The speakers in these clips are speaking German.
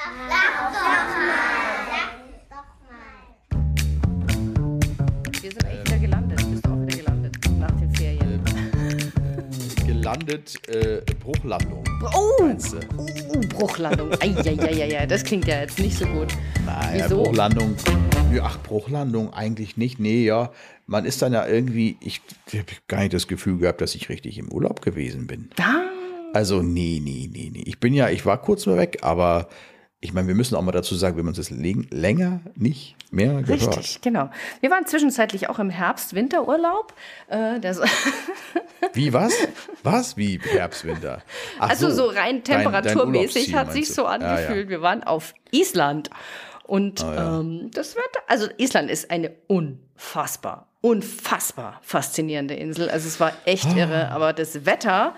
Wir sind eigentlich wieder gelandet. Bist du auch wieder gelandet nach den Ferien? Gelandet, Bruchlandung. Bruchlandung. Eieieiei, das klingt ja jetzt nicht so gut. Naja, Wieso? Bruchlandung. Ja, Bruchlandung eigentlich nicht. Nee, ja. Man ist dann ja irgendwie, ich habe gar nicht das Gefühl gehabt, dass ich richtig im Urlaub gewesen bin. Also, nee. Ich war kurz mal weg, aber ich meine, wir müssen auch mal dazu sagen, wenn man es länger nicht mehr gehört. Richtig, genau. Wir waren zwischenzeitlich auch im Herbst-Winterurlaub. Wie, was? Was? Wie Herbst, Winter? Ach Also so rein temperaturmäßig dein hat sich so angefühlt. Ja. Wir waren auf Island. Und das Wetter, also Island ist eine unfassbar faszinierende Insel. Also es war echt irre, aber das Wetter,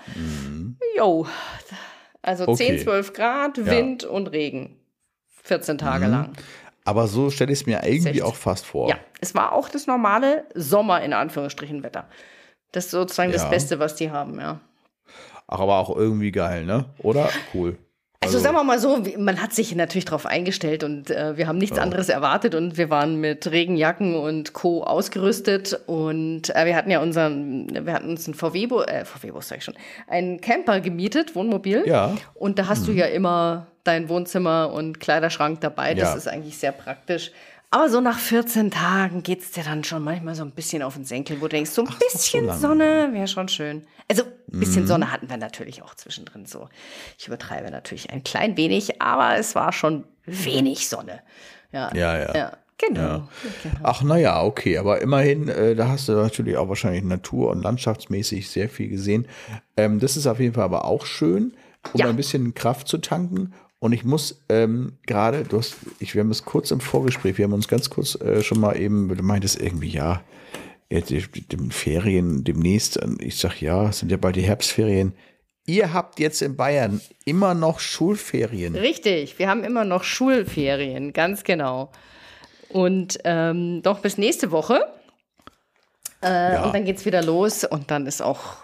also Okay. 10, 12 Grad, Wind und Regen. 14 Tage lang. Aber so stelle ich es mir irgendwie 60. auch fast vor. Ja, es war auch das normale Sommer, in Anführungsstrichen, Wetter. Das ist sozusagen das Ja. Beste, was die haben, ja. Ach, aber auch irgendwie geil, ne? Oder? Cool. Also sagen wir mal so, man hat sich natürlich darauf eingestellt und wir haben nichts anderes erwartet und wir waren mit Regenjacken und Co. ausgerüstet und wir hatten uns ein VW-Bus, sag ich schon, einen Camper gemietet, Wohnmobil. Ja. Und da hast du ja immer dein Wohnzimmer und Kleiderschrank dabei, das Ja. ist eigentlich sehr praktisch. Aber so nach 14 Tagen geht es dir dann schon manchmal so ein bisschen auf den Senkel, wo du denkst, so ein bisschen lange. Sonne wäre schon schön. Also ein bisschen Sonne hatten wir natürlich auch zwischendrin so. Ich übertreibe natürlich ein klein wenig, aber es war schon wenig Sonne. Ja. Genau. Ja. Ach, naja, okay. Aber immerhin, da hast du natürlich auch wahrscheinlich natur- und landschaftsmäßig sehr viel gesehen. Das ist auf jeden Fall aber auch schön, um Ja. ein bisschen Kraft zu tanken. Und ich muss gerade, wir haben es kurz im Vorgespräch, wir haben uns ganz kurz schon mal eben, du meintest irgendwie, ja, den Ferien demnächst, ich sag ja, es sind ja bald die Herbstferien. Ihr habt jetzt in Bayern immer noch Schulferien. Richtig, wir haben immer noch Schulferien, ganz genau. Und doch bis nächste Woche. Und dann geht's wieder los und dann ist auch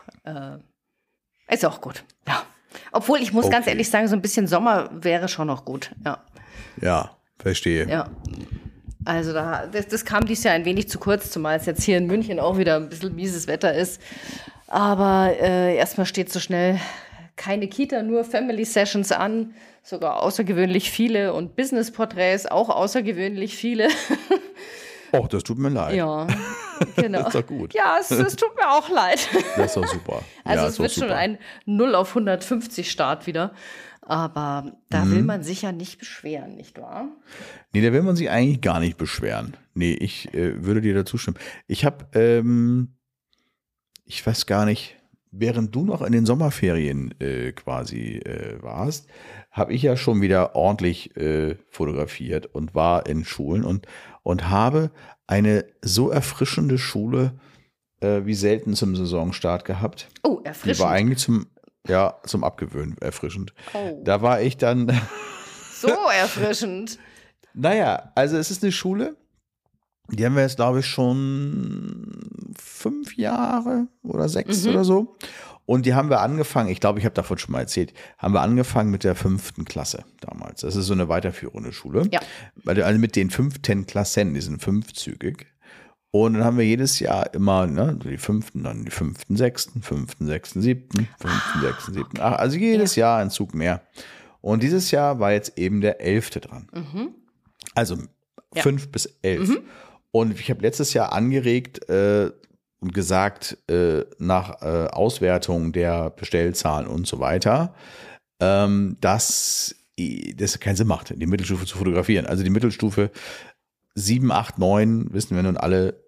gut. Ja. Obwohl, ich muss ganz ehrlich sagen, so ein bisschen Sommer wäre schon noch gut. Ja. Ja, verstehe. Ja. Also das kam dieses Jahr ein wenig zu kurz, zumal es jetzt hier in München auch wieder ein bisschen mieses Wetter ist. Aber erstmal steht so schnell keine Kita, nur Family Sessions an, sogar außergewöhnlich viele und Business-Porträts auch außergewöhnlich viele. Oh, das tut mir leid. Ja, genau. Das ist doch gut. Ja, es tut mir auch leid. Das ist doch super. Also ja, es wird schon ein 0 auf 150 Start wieder. Aber da will man sich ja nicht beschweren, nicht wahr? Nee, da will man sich eigentlich gar nicht beschweren. Nee, ich würde dir dazu stimmen. Ich habe, ich weiß gar nicht, während du noch in den Sommerferien quasi warst, habe ich ja schon wieder ordentlich fotografiert und war in Schulen und habe eine so erfrischende Schule wie selten zum Saisonstart gehabt. Oh, Die erfrischend. war eigentlich zum Abgewöhnen erfrischend. Oh. Da war ich dann, So erfrischend. naja, also es ist eine Schule, die haben wir jetzt, glaube ich, schon 5 Jahre oder 6 oder so. Und die haben wir angefangen, ich glaube, ich habe davon schon mal erzählt, haben wir angefangen mit der 5. Klasse damals. Das ist so eine weiterführende Schule. Ja. Also mit den 5. Klassen, die sind 5-zügig. Und dann haben wir jedes Jahr immer, ne, die 5., dann die 5., 6., 5., 6., 7., 5., 6., 7., 8. Also jedes Jahr ein Zug mehr. Und dieses Jahr war jetzt eben der 11. dran. Also 5 bis 11. Und ich habe letztes Jahr angeregt und gesagt, nach Auswertung der Bestellzahlen und so weiter, dass das keinen Sinn macht, die Mittelstufe zu fotografieren. Also die Mittelstufe 7, 8, 9, wissen wir nun alle,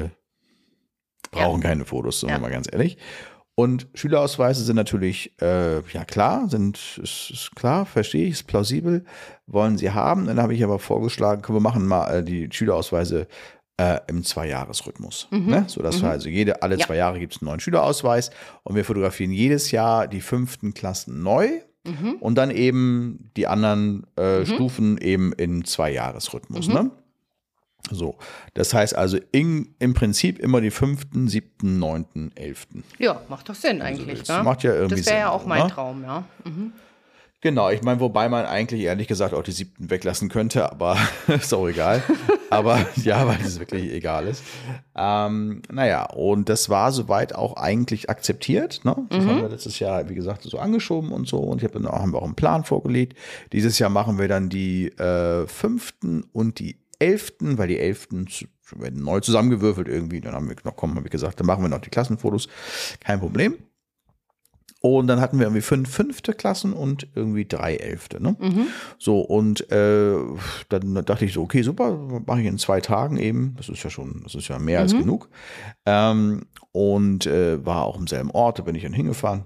brauchen keine Fotos, sagen wir mal ganz ehrlich. Und Schülerausweise sind natürlich, ja klar, ist klar, verstehe ich, ist plausibel, wollen sie haben. Dann habe ich aber vorgeschlagen, wir machen mal die Schülerausweise im 2-Jahres-Rhythmus. Ne? So dass wir also alle 2 Jahre gibt es einen neuen Schülerausweis und wir fotografieren jedes Jahr die 5. Klassen neu und dann eben die anderen Stufen eben in 2-Jahres-Rhythmus. Ne? So, das heißt also im Prinzip immer die 5., 7., 9., 11. Ja, macht doch Sinn eigentlich. das macht ja irgendwie Das wäre ja Sinn, auch mein ne? Traum, ja. Genau, ich meine, wobei man eigentlich ehrlich gesagt auch die 7. weglassen könnte, aber ist auch egal. Aber ja, weil es wirklich egal ist. Naja, und das war soweit auch eigentlich akzeptiert. Ne? Das haben wir letztes Jahr, wie gesagt, so angeschoben und so. Und haben wir auch einen Plan vorgelegt. Dieses Jahr machen wir dann die 5. und die 11., weil die 11. werden neu zusammengewürfelt irgendwie. Dann haben wir habe ich gesagt, dann machen wir noch die Klassenfotos. Kein Problem. Und dann hatten wir irgendwie 5 fünfte Klassen und irgendwie 3 Elfte. Ne? So, und dann dachte ich so, okay, super, mache ich in 2 Tagen eben. Das ist ja mehr als genug. Und war auch im selben Ort, da bin ich dann hingefahren.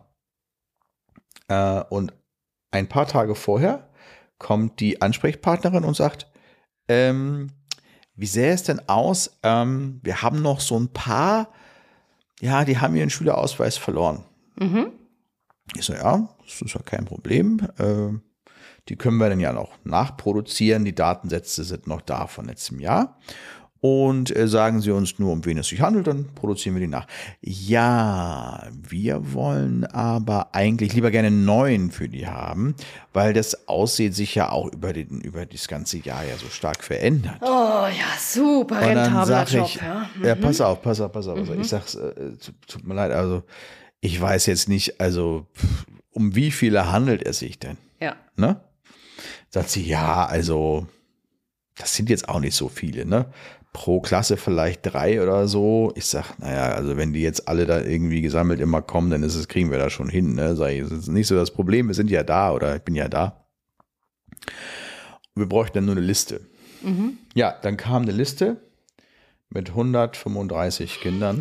Und ein paar Tage vorher kommt die Ansprechpartnerin und sagt, wie sähe es denn aus? Wir haben noch so ein paar, ja, die haben ihren Schülerausweis verloren. Ich so, ja, das ist ja kein Problem. Die können wir dann ja noch nachproduzieren. Die Datensätze sind noch da von letztem Jahr. Und sagen Sie uns nur, um wen es sich handelt, dann produzieren wir die nach. Ja, wir wollen aber eigentlich lieber gerne einen neuen für die haben, weil das Aussehen sich ja auch über das ganze Jahr ja so stark verändert. Oh ja, super rentabler Job. Ja, pass auf. Ich sag's, tut mir leid, also ich weiß jetzt nicht, also um wie viele handelt es sich denn? Ja. Ne? Sagt sie, ja, also das sind jetzt auch nicht so viele, ne? Pro Klasse vielleicht 3 oder so. Ich sag, naja, also wenn die jetzt alle da irgendwie gesammelt immer kommen, dann kriegen wir das schon hin, ne? Sag ich, das ist nicht so das Problem, wir sind ja da oder ich bin ja da. Wir bräuchten dann nur eine Liste. Ja, dann kam eine Liste mit 135 Kindern.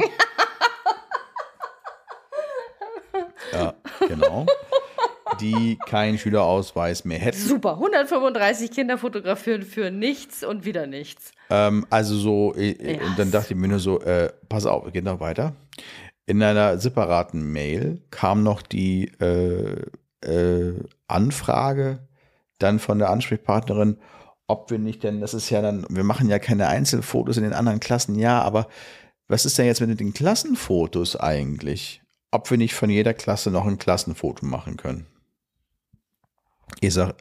Ja, genau. Die keinen Schülerausweis mehr hätten. Super, 135 Kinder fotografieren für nichts und wieder nichts. Also so, und dann dachte ich mir nur so, pass auf, geht noch weiter. In einer separaten Mail kam noch die Anfrage dann von der Ansprechpartnerin, ob wir nicht denn, das ist ja dann, wir machen ja keine Einzelfotos in den anderen Klassen, ja, aber was ist denn jetzt mit den Klassenfotos eigentlich? Ob wir nicht von jeder Klasse noch ein Klassenfoto machen können. Ich sag,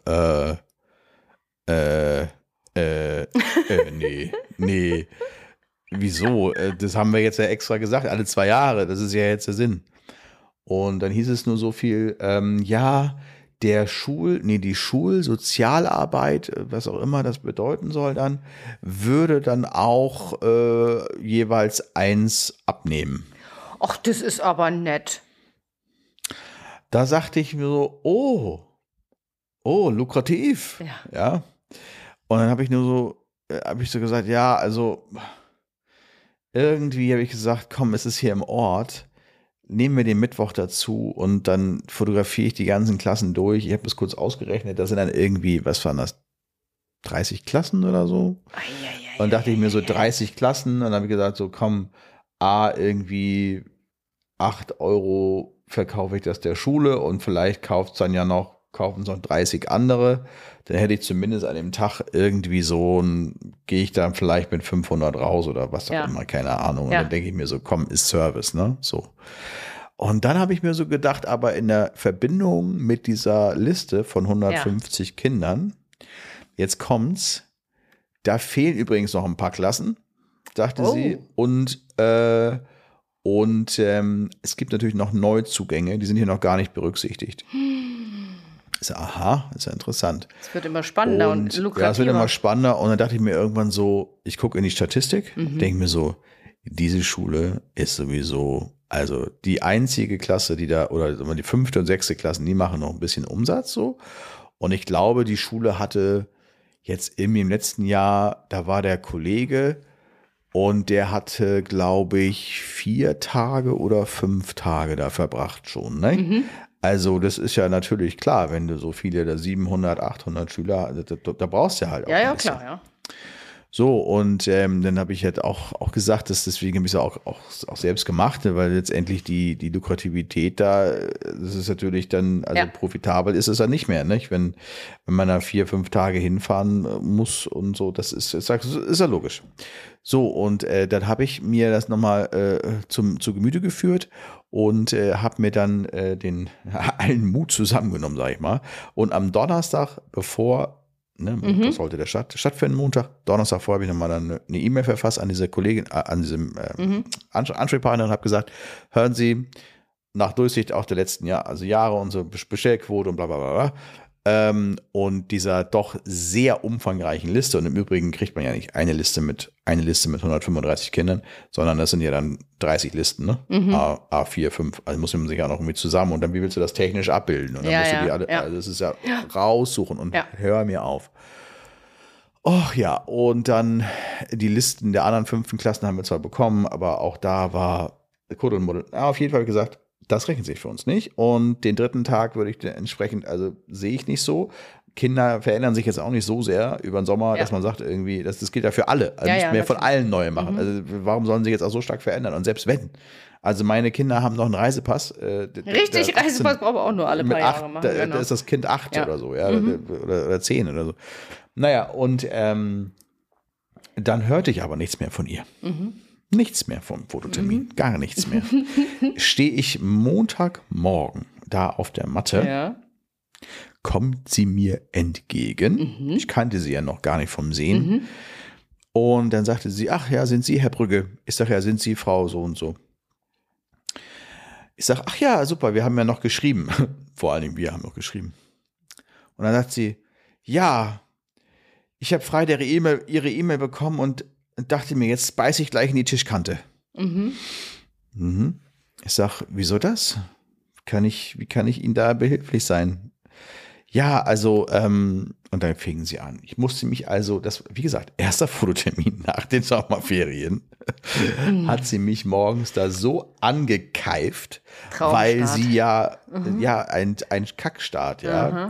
nee. Wieso? Das haben wir jetzt ja extra gesagt, alle 2 Jahre, das ist ja jetzt der Sinn. Und dann hieß es nur so viel, ja, die Schulsozialarbeit, was auch immer das bedeuten soll dann, würde dann auch jeweils 1 abnehmen. Ach, das ist aber nett. Da sagte ich mir so, oh, lukrativ. Ja. Und dann habe ich so gesagt, ja, also irgendwie habe ich gesagt, komm, es ist hier im Ort, nehmen wir den Mittwoch dazu und dann fotografiere ich die ganzen Klassen durch. Ich habe das kurz ausgerechnet, das sind dann irgendwie, was waren das, 30 Klassen oder so? Und dachte ich mir so 30 Klassen und dann habe ich gesagt, so komm, irgendwie 8 € verkaufe ich das der Schule und vielleicht kaufen es noch 30 andere. Dann hätte ich zumindest an dem Tag irgendwie gehe ich dann vielleicht mit 500 raus oder was auch immer, keine Ahnung. Und dann denke ich mir so, komm, ist Service, ne? So. Und dann habe ich mir so gedacht, aber in der Verbindung mit dieser Liste von 150 Kindern, jetzt kommt's, da fehlen übrigens noch ein paar Klassen, dachte sie. Und es gibt natürlich noch Neuzugänge, die sind hier noch gar nicht berücksichtigt. Ich so, aha, ist ja interessant. Es wird immer spannender und lukrativer. Ja, es wird immer spannender. Und dann dachte ich mir irgendwann so, ich gucke in die Statistik, denke mir so, diese Schule ist sowieso, also die einzige Klasse, die da, oder die 5. und 6. Klassen, die machen noch ein bisschen Umsatz so. Und ich glaube, die Schule hatte jetzt im letzten Jahr, da war der Kollege, und der hatte, glaube ich, 4 Tage oder 5 Tage da verbracht schon. Ne? Also das ist ja natürlich klar, wenn du so viele, da 700, 800 Schüler, da brauchst du ja halt auch ein bisschen. Klar, ja. So, und dann habe ich halt auch gesagt, dass deswegen habe ich es auch selbst gemacht, ne, weil letztendlich die Lukrativität da, das ist natürlich dann, also profitabel ist es dann nicht mehr, nicht? Wenn man da 4, 5 Tage hinfahren muss und so, das ist ja logisch. So, und dann habe ich mir das nochmal zu Gemüte geführt und habe mir dann allen Mut zusammengenommen, sag ich mal. Und am Donnerstag, bevor das sollte der stattfinden, Montag. Donnerstag vorher habe ich nochmal dann eine E-Mail verfasst an diese Kollegin, an diesem Ansprechpartner und habe gesagt, hören Sie, nach Durchsicht auch der letzten Jahre und so Bestellquote und bla bla bla. Und dieser doch sehr umfangreichen Liste, und im Übrigen kriegt man ja nicht eine Liste mit 135 Kindern, sondern das sind ja dann 30 Listen, ne? A4, 5, also muss man sich ja noch irgendwie zusammen, und dann, wie willst du das technisch abbilden? Und dann musst du die alle, also das ist ja raussuchen und hör mir auf. Och ja, und dann die Listen der anderen 5. Klassen haben wir zwar bekommen, aber auch da war Kuddelmuddel. Auf jeden Fall gesagt, das rechnet sich für uns nicht. Und den 3. Tag würde ich entsprechend, also sehe ich nicht so. Kinder verändern sich jetzt auch nicht so sehr über den Sommer, dass man sagt, irgendwie, das gilt ja für alle. Also nicht mehr von allen neu machen. Also warum sollen sie jetzt auch so stark verändern? Und selbst wenn. Also meine Kinder haben noch einen Reisepass. Richtig, Reisepass brauchen wir auch nur alle paar Jahre machen. Da ist das Kind 8 oder so, ja, oder 10 oder so. Naja, und dann hörte ich aber nichts mehr von ihr. Nichts mehr vom Fototermin, gar nichts mehr. Stehe ich Montagmorgen da auf der Matte, kommt sie mir entgegen. Ich kannte sie ja noch gar nicht vom Sehen. Und dann sagte sie, ach ja, sind Sie Herr Brügge? Ich sage, ja, sind Sie Frau so und so? Ich sage, ach ja, super, wir haben ja noch geschrieben. Vor allen Dingen, wir haben noch geschrieben. Und dann sagt sie, ja, ich habe Freitag Ihre E-Mail bekommen und dachte mir, jetzt beiße ich gleich in die Tischkante. Ich sage, wieso das? Wie kann ich Ihnen da behilflich sein? Ja, also, und dann fingen sie an. Ich musste mich also, wie gesagt, erster Fototermin nach den Sommerferien, hat sie mich morgens da so angekeift, weil sie ein Kackstart,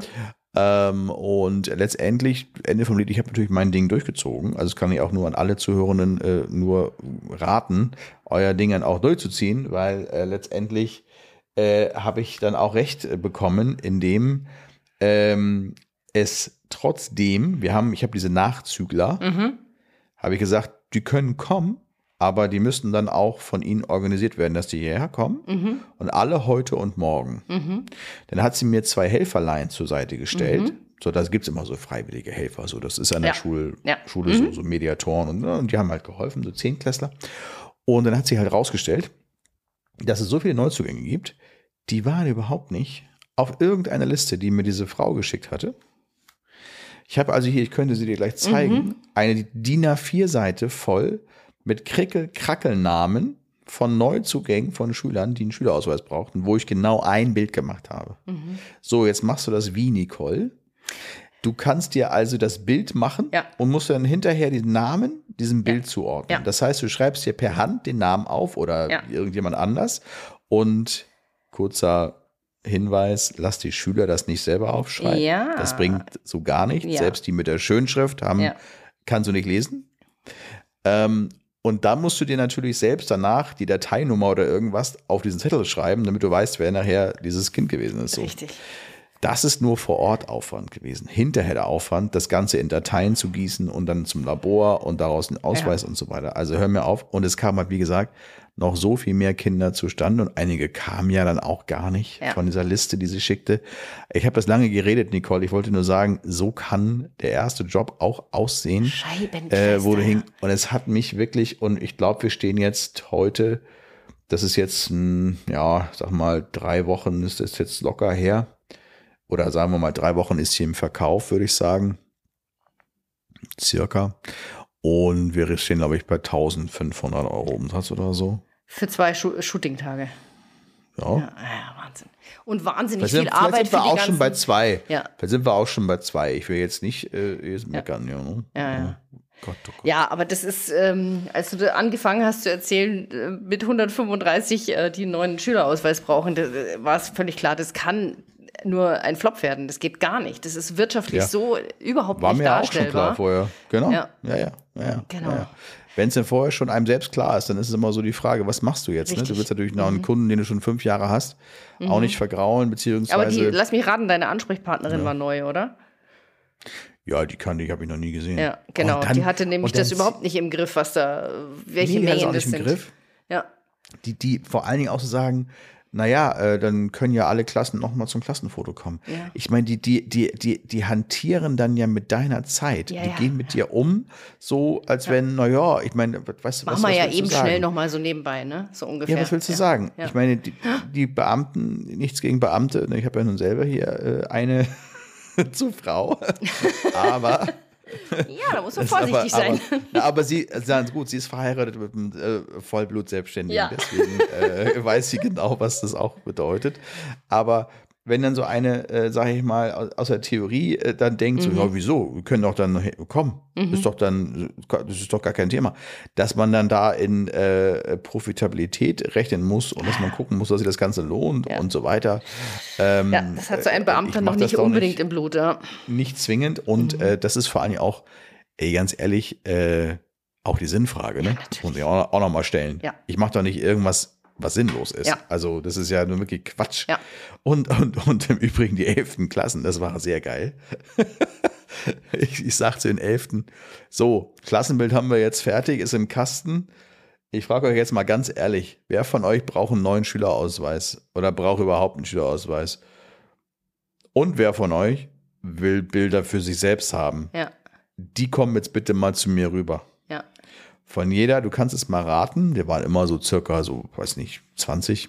und letztendlich, Ende vom Lied, ich habe natürlich mein Ding durchgezogen. Also das kann ich auch nur an alle Zuhörenden nur raten, euer Ding dann auch durchzuziehen, weil letztendlich habe ich dann auch recht bekommen, indem es trotzdem, ich habe diese Nachzügler, habe ich gesagt, die können kommen, aber die müssten dann auch von ihnen organisiert werden, dass die hierher kommen und alle heute und morgen. Dann hat sie mir 2 Helferlein zur Seite gestellt. So, da gibt es immer so freiwillige Helfer, so das ist an der Schule so Mediatoren und die haben halt geholfen, so 10-Klässler. Und dann hat sie halt rausgestellt, dass es so viele Neuzugänge gibt, die waren überhaupt nicht auf irgendeiner Liste, die mir diese Frau geschickt hatte. Ich habe also hier, ich könnte sie dir gleich zeigen, eine DIN A4-Seite voll mit Krackelnamen von Neuzugängen von Schülern, die einen Schülerausweis brauchten, wo ich genau ein Bild gemacht habe. So, jetzt machst du das wie, Nicole. Du kannst dir also das Bild machen und musst dann hinterher den Namen diesem Bild zuordnen. Das heißt, du schreibst dir per Hand den Namen auf oder irgendjemand anders. Und kurzer Hinweis, lass die Schüler das nicht selber aufschreiben. Ja. Das bringt so gar nichts. Ja. Selbst die mit der Schönschrift kannst du nicht lesen. Und da musst du dir natürlich selbst danach die Dateinummer oder irgendwas auf diesen Zettel schreiben, damit du weißt, wer nachher dieses Kind gewesen ist. So. Richtig. Das ist nur vor Ort Aufwand gewesen. Hinterher der Aufwand, das Ganze in Dateien zu gießen und dann zum Labor und daraus einen Ausweis und so weiter. Also hör mir auf. Und es kam halt, wie gesagt, noch so viel mehr Kinder zustande und einige kamen ja dann auch gar nicht von dieser Liste, die sie schickte. Ich habe das lange geredet, Nicole. Ich wollte nur sagen, so kann der erste Job auch aussehen. Wo du und es hat mich wirklich, und ich glaube, wir stehen jetzt heute, das ist jetzt, sag mal, 3 Wochen ist das jetzt locker her. Oder sagen wir mal, 3 Wochen ist sie im Verkauf, würde ich sagen. Circa. Und wir stehen, glaube ich, bei 1.500 € Umsatz oder so. Für 2 Shooting-Tage. Ja, Wahnsinn. Und wahnsinnig viel Arbeit für die ganzen... Vielleicht sind wir auch schon bei 2. Ja. Vielleicht sind wir auch schon bei 2. Ich will jetzt nicht meckern. Ja. Gott, oh Gott. Ja, aber das ist, als du angefangen hast zu erzählen, mit 135 die einen neuen Schülerausweis brauchen, war es völlig klar, das kann nur ein Flop werden. Das geht gar nicht. Das ist wirtschaftlich so überhaupt War nicht mir auch darstellbar. schon klar vorher. Genau. Ja. Genau. Genau. Wenn es denn vorher schon einem selbst klar ist, dann ist es immer so die Frage, was machst du jetzt? Ne? Du willst natürlich noch einen Kunden, den du schon 5 Jahre hast, auch nicht vergraulen, beziehungsweise... Aber lass mich raten, deine Ansprechpartnerin war neu, oder? Ja, die habe ich noch nie gesehen. Ja, genau. Die hatte nämlich das überhaupt nicht im Griff, welche Mengen das sind. Im Griff. Ja. Die vor allen Dingen auch zu sagen, naja, dann können ja alle Klassen nochmal zum Klassenfoto kommen. Ja. Ich meine, die hantieren dann ja mit deiner Zeit. Die gehen mit dir um, so als wenn, naja, ich meine, weißt du, was machen wir ja eben schnell nochmal so nebenbei, ne? So ungefähr. Ja, was willst du sagen? Ja. Ich meine, die Beamten, nichts gegen Beamte, ich habe ja nun selber hier eine zur Frau, aber... Ja, da muss man vorsichtig sein. Aber sie ist verheiratet mit einem Vollblut-Selbstständigen, deswegen weiß sie genau, was das auch bedeutet. Aber wenn dann so eine, sage ich mal, aus der Theorie dann denkt, so, ja, wieso, wir können doch dann kommen, das ist doch gar kein Thema, dass man dann da in Profitabilität rechnen muss und dass man gucken muss, dass sich das Ganze lohnt und so weiter. Das hat so ein Beamter noch nicht unbedingt im Blut, ja. Nicht zwingend und das ist vor allem auch, ganz ehrlich, auch die Sinnfrage, ne? Das muss ich auch noch mal stellen. Ja. Ich mache doch nicht irgendwas, was sinnlos ist. Ja. Also das ist ja nur wirklich Quatsch. Ja. Und im Übrigen die 11. Klassen, das war sehr geil. Ich sag zu den 11. So, Klassenbild haben wir jetzt fertig, ist im Kasten. Ich frage euch jetzt mal ganz ehrlich, wer von euch braucht einen neuen Schülerausweis oder braucht überhaupt einen Schülerausweis? Und wer von euch will Bilder für sich selbst haben? Ja. Die kommen jetzt bitte mal zu mir rüber. Ja. Von jeder, du kannst es mal raten, wir waren immer so circa, weiß nicht, 20,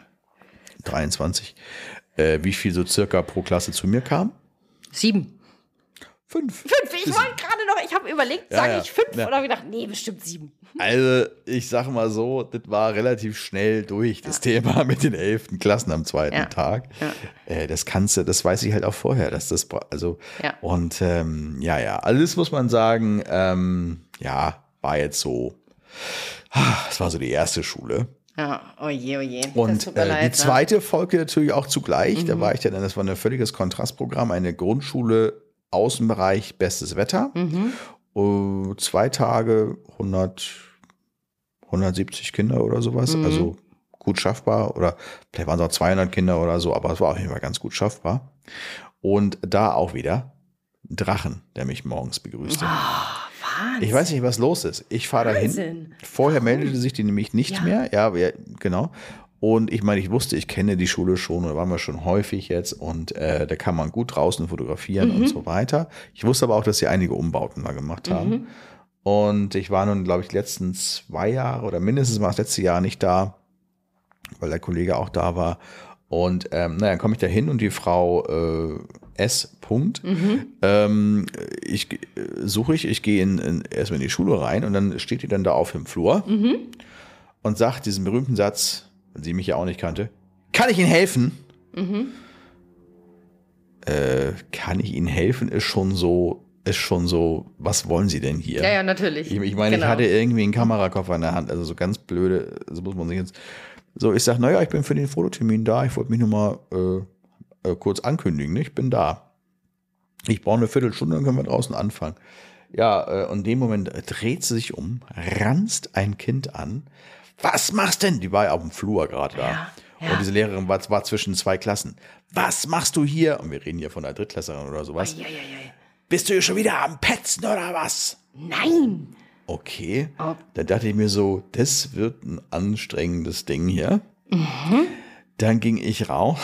23, wie viel so circa pro Klasse zu mir kam? 7. 5. Ich wollte gerade noch, ich habe überlegt, sage ich 5 oder habe gedacht, nee, bestimmt 7. Also ich sage mal so, das war relativ schnell durch, das Thema mit den 11. Klassen am zweiten Tag. Ja. Das weiß ich halt auch vorher, dass das, und alles muss man sagen, war jetzt so, es war so die erste Schule. Ja, oje. Und die zweite folgte natürlich auch zugleich. Da war ich dann, das war ein völliges Kontrastprogramm, eine Grundschule, Außenbereich, bestes Wetter. 2 Tage, 170 Kinder oder sowas. Also gut schaffbar. Oder vielleicht waren es auch 200 Kinder oder so, aber es war auf jeden Fall ganz gut schaffbar. Und da auch wieder Drachen, der mich morgens begrüßte. Wahnsinn. Ich weiß nicht, was los ist. Ich fahre dahin. Vorher meldete sich die nämlich nicht mehr. Ja, genau. Und ich meine, ich wusste, ich kenne die Schule schon oder waren wir schon häufig jetzt und da kann man gut draußen fotografieren und so weiter. Ich wusste aber auch, dass sie einige Umbauten mal gemacht haben. Und ich war nun, glaube ich, die letzten 2 Jahre oder mindestens mal das letzte Jahr nicht da, weil der Kollege auch da war. Und dann komme ich da hin und die Frau S. Punkt. Ich gehe erstmal in die Schule rein und dann steht die dann da auf dem Flur und sagt diesen berühmten Satz, weil sie mich ja auch nicht kannte, kann ich Ihnen helfen? Kann ich Ihnen helfen, ist schon so, was wollen Sie denn hier? Ja, natürlich. Ich meine, ich hatte irgendwie einen Kamerakoffer in der Hand, also so ganz blöde, so muss man sich jetzt, so ich sage, naja, ich bin für den Fototermin da, ich wollte mich nur mal kurz ankündigen, ne? Ich bin da. Ich brauche eine Viertelstunde, dann können wir draußen anfangen. Ja, und in dem Moment dreht sie sich um, ranzt ein Kind an. Was machst denn? Die war ja auf dem Flur gerade da. Ja. Und diese Lehrerin war zwischen 2 Klassen. Was machst du hier? Und wir reden hier von einer Drittklässlerin oder sowas. Bist du hier schon wieder am Petzen oder was? Nein. Okay. Dann dachte ich mir so, das wird ein anstrengendes Ding hier. Dann ging ich raus.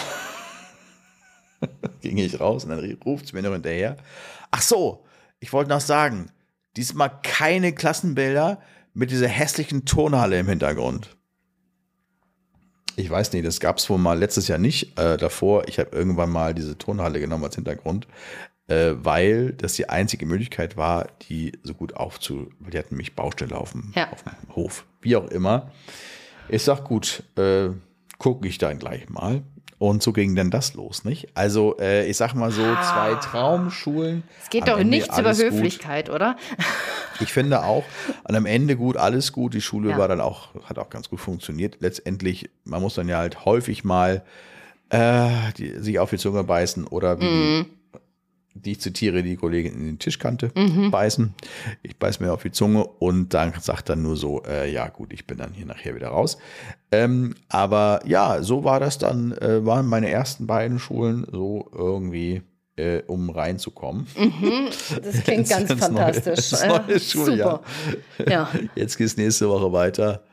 Und dann ruft es mir noch hinterher. Ach so, ich wollte noch sagen, diesmal keine Klassenbilder mit dieser hässlichen Turnhalle im Hintergrund. Ich weiß nicht, das gab es wohl mal letztes Jahr nicht. Davor, ich habe irgendwann mal diese Turnhalle genommen als Hintergrund, weil das die einzige Möglichkeit war, die so gut weil die hatten nämlich Baustelle auf dem Hof. Wie auch immer. Ich sag, gut, gucke ich dann gleich mal. Und so ging dann das los, nicht? Also, ich sag mal so, 2 Traumschulen. Es geht doch nichts über Höflichkeit, gut. Oder? Ich finde auch, und am Ende gut, alles gut. Die Schule hat auch ganz gut funktioniert. Letztendlich, man muss dann ja halt häufig mal die sich auf die Zunge beißen oder wie die ich zitiere, die Kollegin in die Tischkante beißen. Ich beiß mir auf die Zunge und dann sagt dann nur so, ja gut, ich bin dann hier nachher wieder raus. Aber ja, so war das dann, waren meine ersten beiden Schulen so irgendwie, um reinzukommen. Das klingt ganz fantastisch. Das neue Schuljahr. Super. Ja. Jetzt geht es nächste Woche weiter.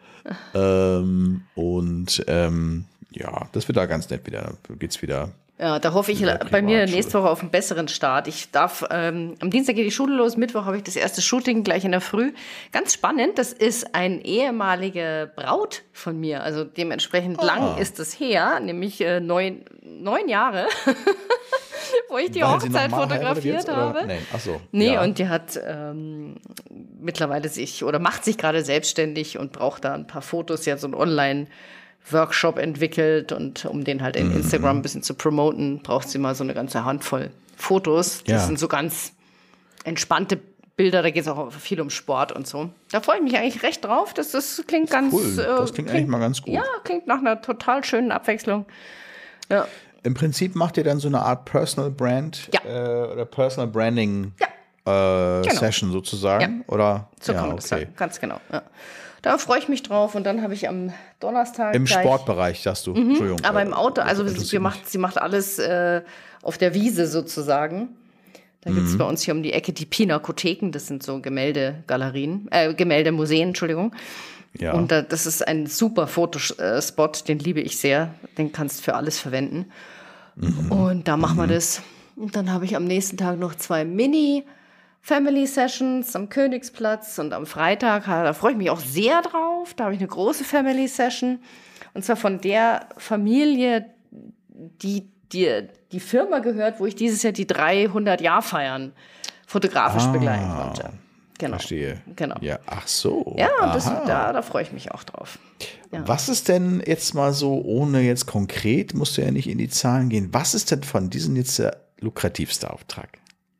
Ja, das wird da ganz nett wieder. Geht's wieder. Ja, da hoffe ich bei mir nächste Woche auf einen besseren Start. Ich darf, am Dienstag geht die Schule los, Mittwoch habe ich das erste Shooting gleich in der Früh. Ganz spannend, das ist eine ehemalige Braut von mir, also dementsprechend lang ist das her, nämlich 9 Jahre, wo ich die Hochzeit fotografiert habe. Nee, ach so. Nee, ja. und die hat mittlerweile macht sich gerade selbstständig und braucht da ein paar Fotos, sie hat so ein Online-Workshop entwickelt und um den halt in Instagram ein bisschen zu promoten, braucht sie mal so eine ganze Handvoll Fotos. Das sind so ganz entspannte Bilder, da geht es auch viel um Sport und so. Da freue ich mich eigentlich recht drauf. Das klingt ganz cool. Das klingt eigentlich mal ganz gut. Ja, klingt nach einer total schönen Abwechslung. Ja. Im Prinzip macht ihr dann so eine Art Personal Brand oder Personal Branding Session sozusagen? Ja. Oder? So kann man das sagen, ganz genau. Ja. Da freue ich mich drauf und dann habe ich am Donnerstag im Sportbereich, sagst du? Entschuldigung. Aber im Auto, also sie macht alles auf der Wiese sozusagen. Da gibt es bei uns hier um die Ecke die Pinakotheken, das sind so Gemäldemuseen, Entschuldigung. Ja. Und das ist ein super Fotospot, den liebe ich sehr. Den kannst du für alles verwenden. Und da machen wir das. Und dann habe ich am nächsten Tag noch 2 Mini-Family-Sessions am Königsplatz. Und am Freitag, da freue ich mich auch sehr drauf. Da habe ich eine große Family-Session. Und zwar von der Familie, die Firma gehört, wo ich dieses Jahr die 300-Jahr-Feiern fotografisch begleiten konnte. Genau. Verstehe. Genau. Ja, ach so. Ja, und da freue ich mich auch drauf. Ja. Was ist denn jetzt mal so, ohne jetzt konkret, musst du ja nicht in die Zahlen gehen, was ist denn von diesen jetzt der lukrativste Auftrag?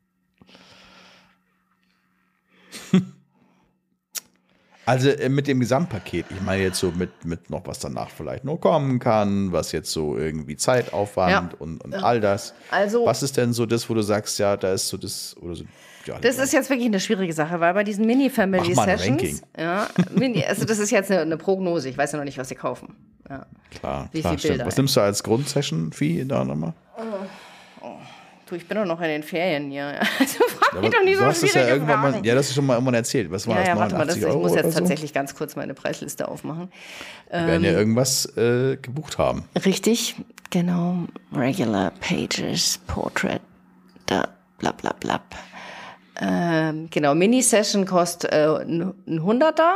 Also mit dem Gesamtpaket, ich meine jetzt so mit noch, was danach vielleicht noch kommen kann, was jetzt so irgendwie Zeitaufwand und all das. Also, was ist denn so das, wo du sagst, ja, da ist so das oder so. Ja, das ist jetzt wirklich eine schwierige Sache, weil bei diesen Mini-Family-Sessions, also das ist jetzt eine Prognose, ich weiß ja noch nicht, was sie kaufen. Ja. Klar, stimmt. Was nimmst du als Grundsession-Fee da nochmal? Du, ich bin doch noch in den Ferien hier. Also frag mich doch nicht so schwierige Fragen. Das ist schon mal irgendwann erzählt. Was war das? Warte mal, ich muss jetzt tatsächlich ganz kurz meine Preisliste aufmachen. Wir werden ja irgendwas gebucht haben. Richtig, genau. Regular Pages, Portrait, bla bla bla. Genau, Mini-Session kostet ein 100er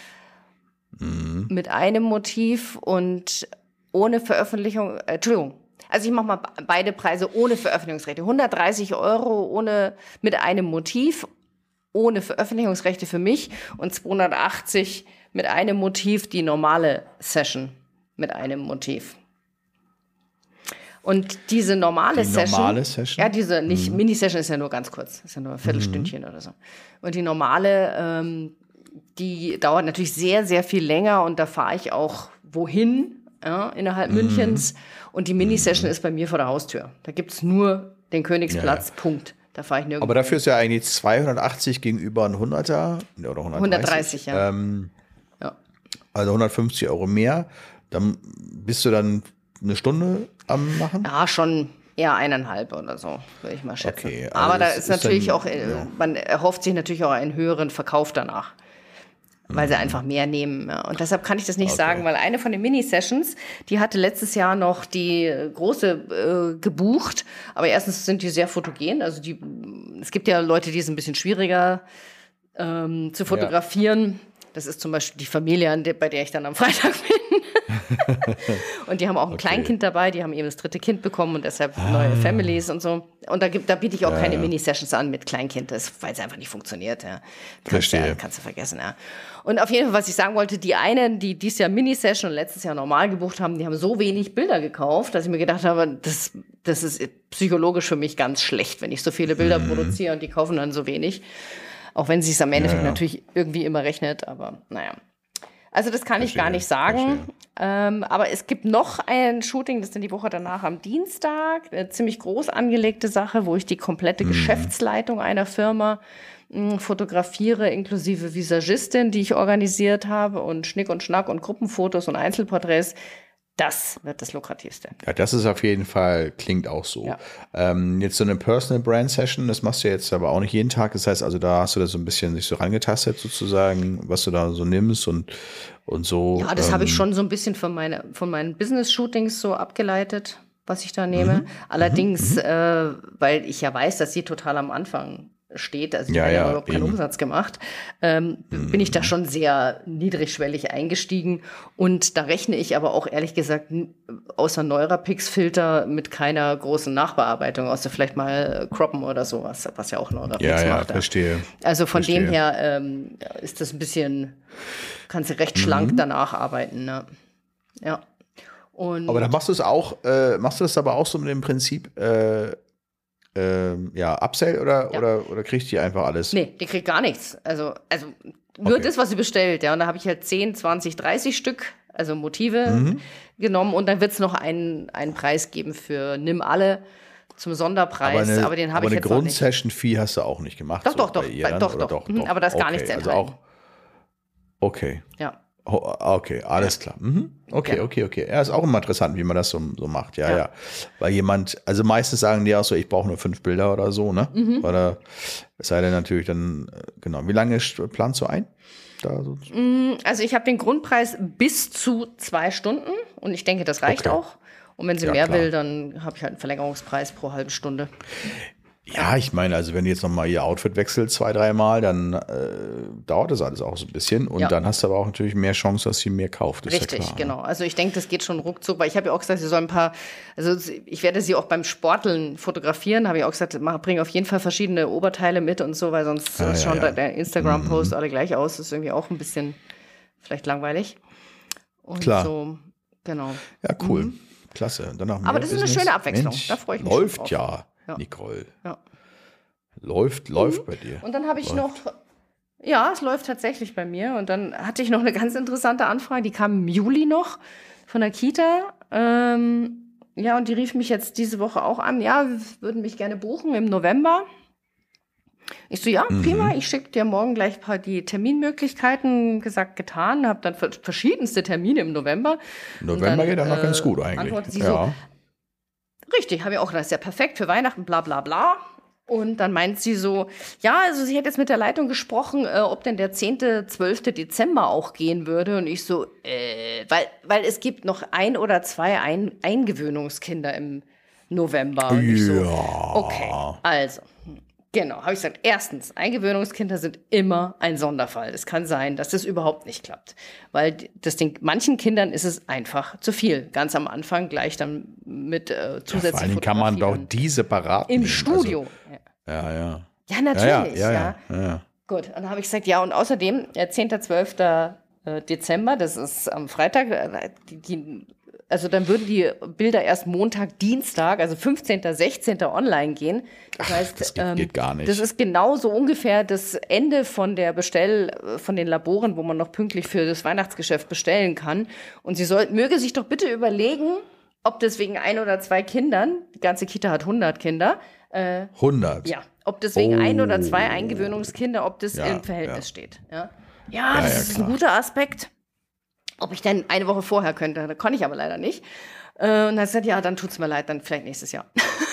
mit einem Motiv und ohne Veröffentlichung, Entschuldigung, also ich mache mal beide Preise ohne Veröffentlichungsrechte. 130 € mit einem Motiv, ohne Veröffentlichungsrechte für mich und 280 mit einem Motiv, die normale Session mit einem Motiv. Und diese normale Session, ja, diese nicht Mini-Session ist ja nur ganz kurz, ist ja nur ein Viertelstündchen oder so. Und die normale, die dauert natürlich sehr, sehr viel länger und da fahre ich auch wohin, innerhalb Münchens. Und die Mini-Session ist bei mir vor der Haustür. Da gibt es nur den Königsplatz, Punkt. Da fahre ich nirgendwo. Aber dafür ist ja eigentlich 280 gegenüber ein 100er oder 130, ja. Also 150 € mehr. Dann bist du dann eine Stunde am Machen? Ja, schon eher 1,5 oder so, würde ich mal schätzen. Okay, also aber da ist natürlich auch, man erhofft sich natürlich auch einen höheren Verkauf danach, weil sie einfach mehr nehmen. Ja. Und deshalb kann ich das nicht sagen, weil eine von den Mini-Sessions, die hatte letztes Jahr noch die große gebucht, aber erstens sind die sehr fotogen, also es gibt ja Leute, die sind ein bisschen schwieriger zu fotografieren. Ja. Das ist zum Beispiel die Familie, bei der ich dann am Freitag bin. Und die haben auch ein Kleinkind dabei, die haben eben das 3. Kind bekommen und deshalb neue Families und so. Und da biete ich auch keine Mini-Sessions an mit Kleinkind, weil es einfach nicht funktioniert. Ja. Kannst du vergessen. Ja. Und auf jeden Fall, was ich sagen wollte, die einen, die dieses Jahr Mini-Session und letztes Jahr normal gebucht haben, die haben so wenig Bilder gekauft, dass ich mir gedacht habe, das ist psychologisch für mich ganz schlecht, wenn ich so viele Bilder produziere und die kaufen dann so wenig. Auch wenn es sich am Endeffekt natürlich irgendwie immer rechnet, aber naja. Also das kann ich gar nicht sagen. Aber es gibt noch ein Shooting, das ist dann die Woche danach am Dienstag. Eine ziemlich groß angelegte Sache, wo ich die komplette Geschäftsleitung einer Firma fotografiere, inklusive Visagistin, die ich organisiert habe, und Schnick und Schnack und Gruppenfotos und Einzelporträts. Das wird das Lukrativste. Ja, das ist auf jeden Fall, klingt auch so. Ja. Jetzt so eine Personal Brand Session, das machst du jetzt aber auch nicht jeden Tag. Das heißt also, da hast du da so ein bisschen sich so rangetastet sozusagen, was du da so nimmst und so. Ja, das habe ich schon so ein bisschen von meinen Business-Shootings so abgeleitet, was ich da nehme. Allerdings, weil ich ja weiß, dass sie total am Anfang steht, also ich habe ja überhaupt keinen Umsatz gemacht, bin ich da schon sehr niedrigschwellig eingestiegen, und da rechne ich aber auch ehrlich gesagt außer Neurapix-Filter mit keiner großen Nachbearbeitung, außer vielleicht mal Croppen oder sowas, was ja auch Neurapix macht. Ja, verstehe. Also von dem her ist das ein bisschen, kannst du recht schlank danach arbeiten, ne? Ja. Und aber dann machst du es auch, machst du das aber auch so mit dem Prinzip, Upsell oder kriegt die einfach alles? Nee, die kriegt gar nichts. Also nur das, was sie bestellt, ja. Und da habe ich halt 10, 20, 30 Stück, also Motive genommen, und dann wird es noch einen Preis geben für Nimm alle zum Sonderpreis, aber den habe ich jetzt noch nicht. Aber eine Grundsession-Fee hast du auch nicht gemacht? Doch. Aber da ist gar nichts also enthalten. Okay. Ja. Okay, alles klar. Okay. Ja, ist auch immer interessant, wie man das so macht. Ja. Weil also meistens sagen die auch so, ich brauche nur 5 Bilder oder so, ne? Oder es sei denn natürlich dann, genau. Wie lange planst du ein? Da so? Also ich habe den Grundpreis bis zu 2 Stunden, und ich denke, das reicht auch. Und wenn sie mehr will, dann habe ich halt einen Verlängerungspreis pro halbe Stunde. Ja, ich meine, also wenn du jetzt nochmal ihr Outfit wechselt 2-3 Mal, dann dauert das alles auch so ein bisschen. Und dann hast du aber auch natürlich mehr Chance, dass sie mehr kauft. Richtig, ja klar, genau. Also ich denke, das geht schon ruckzuck, weil ich habe ja auch gesagt, sie soll ein paar, also ich werde sie auch beim Sporteln fotografieren, habe ich auch gesagt, bring auf jeden Fall verschiedene Oberteile mit und so, weil sonst schauen der Instagram-Post alle gleich aus. Das ist irgendwie auch ein bisschen vielleicht langweilig. Und klar. So, genau. Ja, cool. Klasse. Danach aber das ist eine schöne Abwechslung. Mensch, da freue ich mich läuft schon drauf. Ja, Nicole. Ja. Läuft bei dir. Und dann habe ich noch, es läuft tatsächlich bei mir. Und dann hatte ich noch eine ganz interessante Anfrage, die kam im Juli noch von der Kita. Und die rief mich jetzt diese Woche auch an. Ja, wir würden mich gerne buchen im November. Ich so, ja, prima, ich schicke dir morgen gleich die Terminmöglichkeiten, gesagt, getan. Habe dann verschiedenste Termine im November. November geht dann noch ganz gut eigentlich. Antwortet sie so, richtig, habe ich auch gedacht, ist ja perfekt für Weihnachten, bla bla bla. Und dann meint sie so, ja, also sie hat jetzt mit der Leitung gesprochen, ob denn der 10., 12. Dezember auch gehen würde. Und ich so, weil es gibt noch 1 oder 2 Eingewöhnungskinder im November. Und ich so, okay, also, genau, habe ich gesagt, erstens, Eingewöhnungskinder sind immer ein Sonderfall. Es kann sein, dass das überhaupt nicht klappt. Weil manchen Kindern ist es einfach zu viel. Ganz am Anfang gleich dann mit zusätzlich vor allem kann man doch diese separat im nehmen. Studio. Also, ja, natürlich. Ja. Gut, und dann habe ich gesagt, ja, und außerdem 10., 12. Dezember, das ist am Freitag, also dann würden die Bilder erst Montag, Dienstag, also 15., 16. online gehen. Das heißt, das geht gar nicht. Das ist genauso ungefähr das Ende von den Laboren, wo man noch pünktlich für das Weihnachtsgeschäft bestellen kann. Und sie möge sich doch bitte überlegen, ob das wegen 1 oder 2 Kindern, die ganze Kita hat 100 Kinder. 100? Ja, ob das wegen 1 oder 2 Eingewöhnungskinder, ob das im Verhältnis steht. Ja, das ist ein guter Aspekt. Ob ich denn eine Woche vorher könnte, da konnte ich aber leider nicht. Und dann hat sie gesagt, ja, dann tut's mir leid, dann vielleicht nächstes Jahr.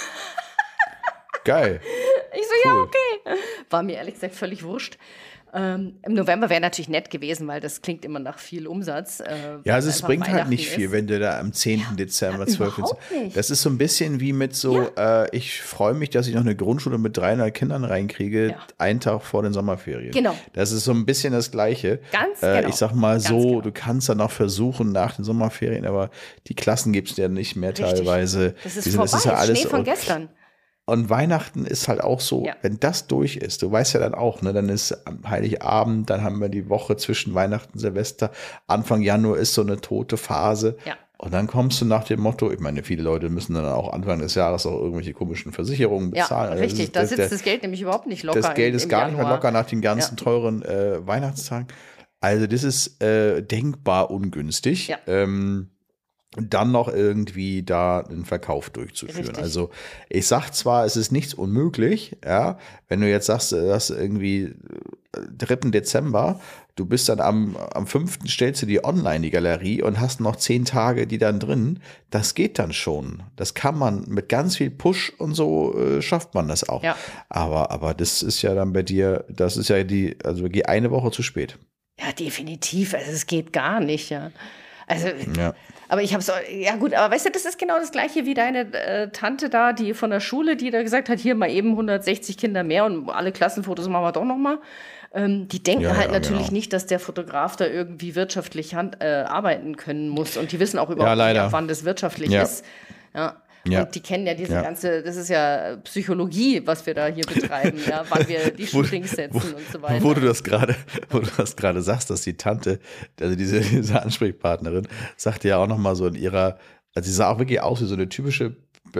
Geil. Ich so, ja, okay. War mir ehrlich gesagt völlig wurscht. Im November wäre natürlich nett gewesen, weil das klingt immer nach viel Umsatz. Ja, also es bringt halt nicht viel, wenn du da am 10. Dezember, 12. Das ist so ein bisschen wie mit so, ich freue mich, dass ich noch eine Grundschule mit 300 Kindern reinkriege, einen Tag vor den Sommerferien. Genau. Das ist so ein bisschen das Gleiche. Ganz genau. Ich sag mal so, du kannst dann noch versuchen nach den Sommerferien, aber die Klassen gibt es ja nicht mehr teilweise. Das ist vorbei, das ist ja alles Schnee von gestern. Und Weihnachten ist halt auch so, wenn das durch ist, du weißt ja dann auch, ne, dann ist Heiligabend, dann haben wir die Woche zwischen Weihnachten und Silvester, Anfang Januar ist so eine tote Phase. Ja. Und dann kommst du nach dem Motto, ich meine, viele Leute müssen dann auch Anfang des Jahres auch irgendwelche komischen Versicherungen bezahlen. Ja, richtig, da sitzt das Geld nämlich überhaupt nicht locker. Das Geld ist gar nicht mehr locker nach den ganzen teuren Weihnachtstagen. Also das ist denkbar ungünstig. Ja. Dann noch irgendwie da einen Verkauf durchzuführen. Richtig. Also ich sag zwar, es ist nichts unmöglich, ja, wenn du jetzt sagst, das irgendwie 3. Dezember, du bist dann am 5. stellst du die online, die Galerie, und hast noch 10 Tage die dann drin, das geht dann schon. Das kann man mit ganz viel Push und so schafft man das auch. Ja. Aber das ist ja dann bei dir, das ist ja also geh eine Woche zu spät. Ja, definitiv. Also es geht gar nicht, ja. Also, Ja. aber ich habe so, ja gut, aber weißt du, das ist genau das Gleiche wie deine Tante da, die von der Schule, die da gesagt hat, hier mal eben 160 Kinder mehr und alle Klassenfotos machen wir doch noch mal. Die denken Ja, halt ja, natürlich genau. nicht, dass der Fotograf da irgendwie wirtschaftlich arbeiten können muss. Und die wissen auch überhaupt nicht, leider. ab wann das wirtschaftlich Ja. ist. Ja. Ja. Und die kennen ja diese Ja. ganze, das ist ja Psychologie, was wir da hier betreiben, ja, wann wir die Shootings setzen und so weiter. Wo du das gerade sagst, dass die Tante, also diese Ansprechpartnerin, sagte ja auch noch mal so in ihrer, also sie sah auch wirklich aus wie so eine typische,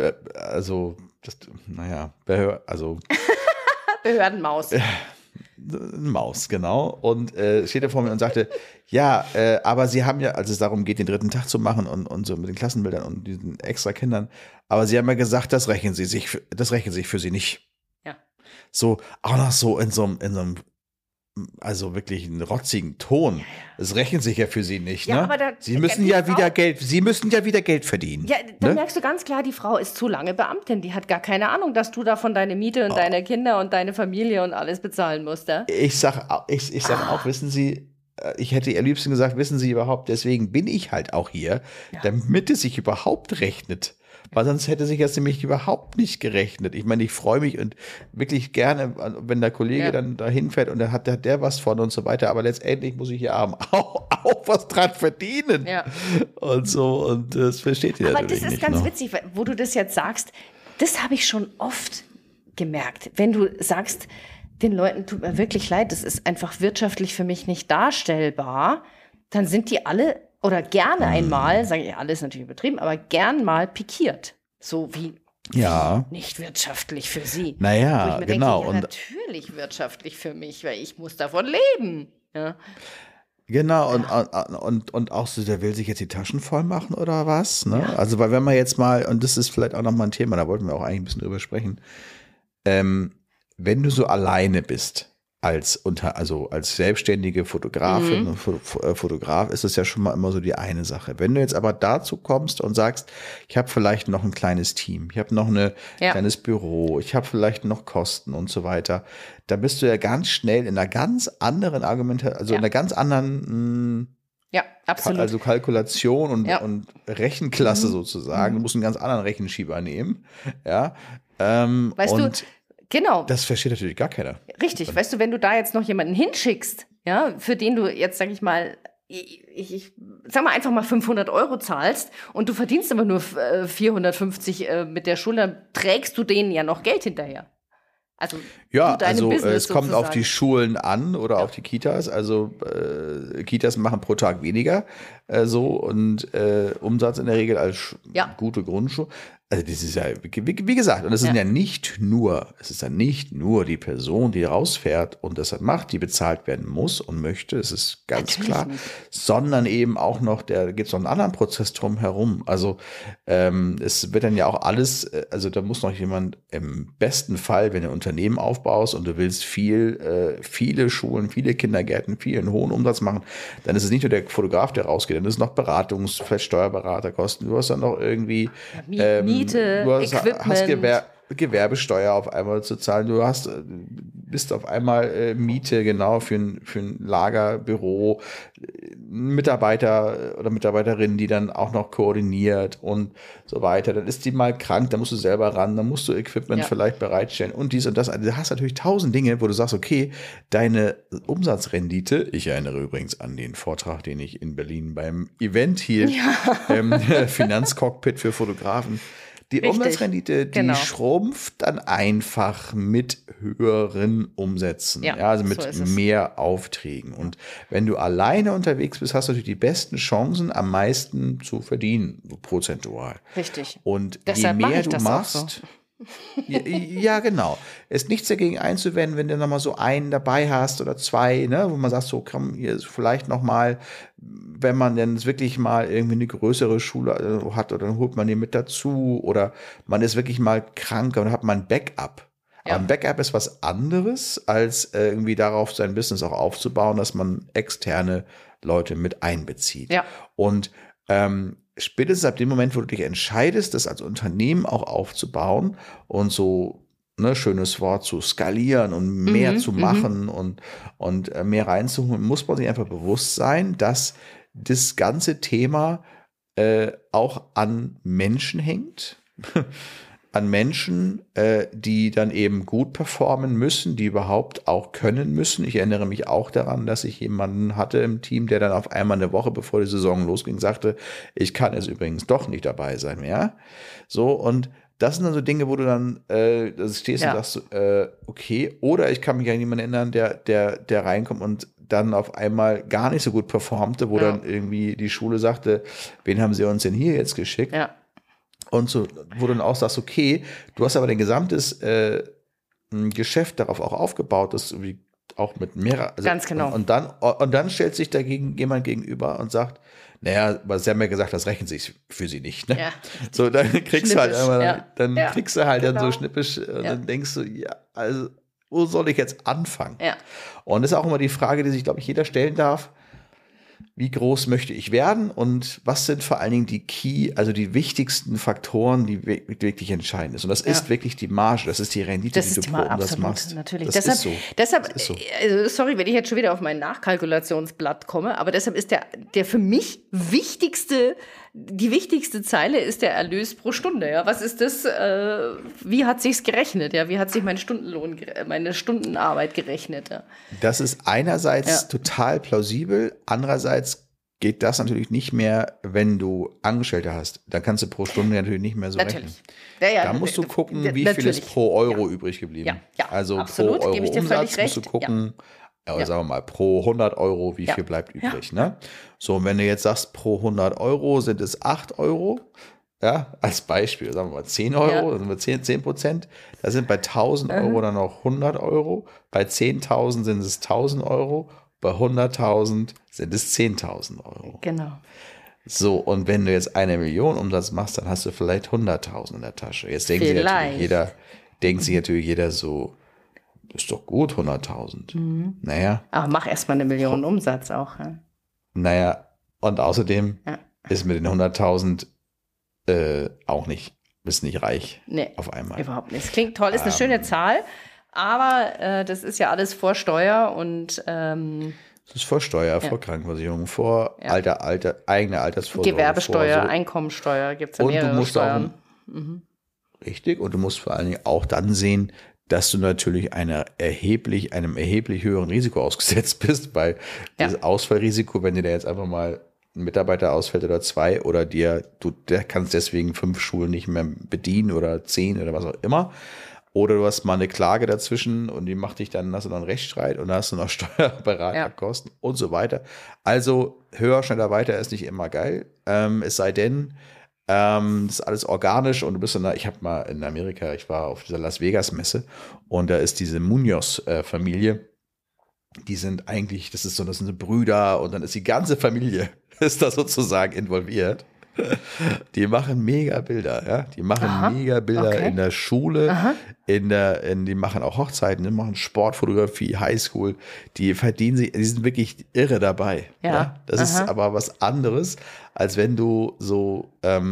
Behördenmaus. eine Maus, genau. Und steht da vor mir und sagte, ja, aber sie haben ja, als es darum geht, den 3. Tag zu machen und so mit den Klassenbildern und diesen extra Kindern, aber sie haben ja gesagt, das rechnen sich für sie nicht. Ja. So, auch noch so in so einem also wirklich einen rotzigen Ton. Es rechnet sich ja für sie nicht, Ja, ne? aber Sie müssen ja wieder Geld verdienen. Ja, da ne? merkst du ganz klar, die Frau ist zu lange Beamtin. Die hat gar keine Ahnung, dass du davon deine Miete und deine Kinder und deine Familie und alles bezahlen musst. Ja? Ich sag auch, wissen Sie, ich hätte ihr liebsten gesagt, wissen Sie überhaupt, deswegen bin ich halt auch hier, damit es sich überhaupt rechnet. Weil sonst hätte sich das nämlich überhaupt nicht gerechnet. Ich meine, ich freue mich und wirklich gerne, wenn der Kollege dann da hinfährt und dann hat der was von und so weiter. Aber letztendlich muss ich hier auch was dran verdienen. Ja. Und so, und das versteht ihr Aber natürlich das ist nicht. ganz ne? witzig, wo du das jetzt sagst. Das habe ich schon oft gemerkt. Wenn du sagst, den Leuten tut mir wirklich leid, das ist einfach wirtschaftlich für mich nicht darstellbar, dann sind die alle oder gerne einmal, sage ich, alles natürlich übertrieben, aber gern mal pikiert. So wie Ja. nicht wirtschaftlich für sie. Naja, Wo ich mir genau. Denke, ja, Und natürlich wirtschaftlich für mich, weil ich muss davon leben. Ja. genau, und auch so, der will sich jetzt die Taschen voll machen oder was? Ne? Ja. Also, weil wenn man jetzt mal, und das ist vielleicht auch nochmal ein Thema, da wollten wir auch eigentlich ein bisschen drüber sprechen, wenn du so alleine bist, als selbstständige Fotografin und Fotograf, ist es ja schon mal immer so die eine Sache. Wenn du jetzt aber dazu kommst und sagst, ich habe vielleicht noch ein kleines Team, ich habe noch ein kleines Büro, ich habe vielleicht noch Kosten und so weiter, da bist du ja ganz schnell in einer ganz anderen Argumentation, also in einer ganz anderen Ja, absolut. also Kalkulation und Rechenklasse sozusagen. Du musst einen ganz anderen Rechenschieber nehmen. Ja. Weißt und du, genau. das versteht natürlich gar keiner. Richtig, weißt du, wenn du da jetzt noch jemanden hinschickst, ja, für den du jetzt, sag ich mal, ich sag mal einfach mal 500 € zahlst und du verdienst aber nur 450 mit der Schule, dann trägst du denen ja noch Geld hinterher. Also Ja, deinem also Business es kommt auf die sozusagen. Schulen an oder auf die Kitas. Also Kitas machen pro Tag weniger und Umsatz in der Regel als gute Grundschule. Also das ist ja, wie gesagt, und es ist ja nicht nur die Person, die rausfährt und das macht, die bezahlt werden muss und möchte, das ist ganz Natürlich klar, nicht. sondern eben auch noch, da gibt es noch einen anderen Prozess drumherum. Also es wird dann ja auch alles, also da muss noch jemand im besten Fall, wenn du ein Unternehmen aufbaust und du willst viele Schulen, viele Kindergärten, einen hohen Umsatz machen, dann ist es nicht nur der Fotograf, der rausgeht, dann ist es noch vielleicht Steuerberaterkosten, du hast dann noch irgendwie Miete, du hast Equipment. Gewerbesteuer auf einmal zu zahlen, bist auf einmal Miete, genau, für ein Lagerbüro, Mitarbeiter oder Mitarbeiterin, die dann auch noch koordiniert und so weiter. Dann ist die mal krank, dann musst du selber ran, dann musst du Equipment vielleicht bereitstellen und dies und das. Also du hast natürlich 1000 Dinge, wo du sagst, okay, deine Umsatzrendite, ich erinnere übrigens an den Vortrag, den ich in Berlin beim Event hielt, Finanzcockpit für Fotografen. Die Richtig, Umsatzrendite, die genau. schrumpft dann einfach mit höheren Umsätzen, Ja, also so mit ist es. mehr Aufträgen. Und wenn du alleine unterwegs bist, hast du natürlich die besten Chancen, am meisten zu verdienen, so prozentual. Richtig. Und Deshalb je mache mehr ich du das auch machst, so. Ja, genau. Es ist nichts dagegen einzuwenden, wenn du nochmal so einen dabei hast oder zwei, ne, wo man sagt, so komm, hier ist vielleicht nochmal, wenn man denn wirklich mal irgendwie eine größere Schule hat, oder dann holt man die mit dazu, oder man ist wirklich mal krank und hat mal ein Backup. Ja. Aber ein Backup ist was anderes, als irgendwie darauf sein Business auch aufzubauen, dass man externe Leute mit einbezieht. Ja. Und spätestens ab dem Moment, wo du dich entscheidest, das als Unternehmen auch aufzubauen und so, ne, schönes Wort, zu skalieren und mehr zu machen und mehr reinzuholen, muss man sich einfach bewusst sein, dass das ganze Thema auch an Menschen hängt. An Menschen, die dann eben gut performen müssen, die überhaupt auch können müssen. Ich erinnere mich auch daran, dass ich jemanden hatte im Team, der dann auf einmal eine Woche bevor die Saison losging, sagte, ich kann jetzt übrigens doch nicht dabei sein mehr. So, und das sind dann so Dinge, wo du dann stehst und sagst, okay, oder ich kann mich an jemanden erinnern, der reinkommt und dann auf einmal gar nicht so gut performte, wo dann irgendwie die Schule sagte, wen haben sie uns denn hier jetzt geschickt? Ja. Und so, wo du dann auch sagst, okay, du hast aber dein gesamtes Geschäft darauf auch aufgebaut, dass irgendwie auch mit mehreren. Also, ganz genau. Und dann stellt sich dagegen jemand gegenüber und sagt, naja, aber sie haben ja gesagt, das rechnet sich für sie nicht. Ne? Ja. So, dann kriegst du halt einmal, dann Ja. kriegst du halt Genau. dann so schnippisch und dann denkst du, ja, also, wo soll ich jetzt anfangen? Ja. Und das ist auch immer die Frage, die sich, glaube ich, jeder stellen darf. Wie groß möchte ich werden und was sind vor allen Dingen die also die wichtigsten Faktoren, die wirklich entscheidend ist. Und das ist wirklich die Marge, das ist die Rendite, das die ist du pro Umsatz absolut, machst. natürlich. Das ist so. Deshalb, Das ist so. also, sorry, wenn ich jetzt schon wieder auf mein Nachkalkulationsblatt komme, aber deshalb ist der für mich die wichtigste Zeile ist der Erlös pro Stunde. Ja, was ist das? Wie hat sich's gerechnet? Ja, wie hat sich mein Stundenlohn, meine Stundenarbeit gerechnet? Ja. Das ist einerseits total plausibel, andererseits geht das natürlich nicht mehr, wenn du Angestellte hast. Da kannst du pro Stunde natürlich nicht mehr so rechnen. Ja, da musst du gucken, wie viel ist pro Euro übrig geblieben. Ja, also absolut, pro Euro gebe ich dir Umsatz völlig musst du recht. gucken, oder sagen wir mal, pro 100 Euro, wie viel bleibt übrig. Ne? So, und wenn du jetzt sagst, pro 100 Euro sind es 8 Euro, ja, als Beispiel, sagen wir mal 10 Euro, dann sind wir 10%, da sind bei 1000 Euro dann noch 100 Euro, bei 10.000 sind es 1000 Euro, bei 100.000 sind es 10.000 Euro. Genau. So, und wenn du jetzt 1 Million Umsatz machst, dann hast du vielleicht 100.000 in der Tasche. Jetzt denkt sich natürlich jeder so, das ist doch gut, 100.000. Naja. Aber mach erstmal 1 Million Umsatz auch. Ja. Naja, und außerdem ist mit den 100.000 auch nicht, bist nicht reich auf einmal. Überhaupt nicht. Es klingt toll, ist eine schöne Zahl, aber das ist ja alles vor Steuer und das ist vor Steuer, vor Krankenversicherung, vor eigene Altersvorsorge. Gewerbesteuer, Einkommensteuer, gibt es ja mehrere Steuern. Richtig, und du musst vor allen Dingen auch dann sehen, dass du natürlich einem erheblich höheren Risiko ausgesetzt bist, weil das Ausfallrisiko, wenn dir da jetzt einfach mal ein Mitarbeiter ausfällt oder 2 oder der kannst deswegen 5 Schulen nicht mehr bedienen oder 10 oder was auch immer. Oder du hast mal eine Klage dazwischen und die macht dich dann, hast du noch einen Rechtsstreit und dann hast du noch Steuerberaterkosten und so weiter. Also höher, schneller, weiter ist nicht immer geil. Es sei denn, das ist alles organisch und du bist ich habe mal in Amerika, ich war auf dieser Las Vegas Messe und da ist diese Munoz-Familie, die sind eigentlich, das sind Brüder und dann ist die ganze Familie ist da sozusagen involviert. Die machen mega Bilder, ja. Die machen mega Bilder in der Schule, die machen auch Hochzeiten, die machen Sportfotografie, Highschool, die sind wirklich irre dabei. Ja. Das ist aber was anderes, als wenn du so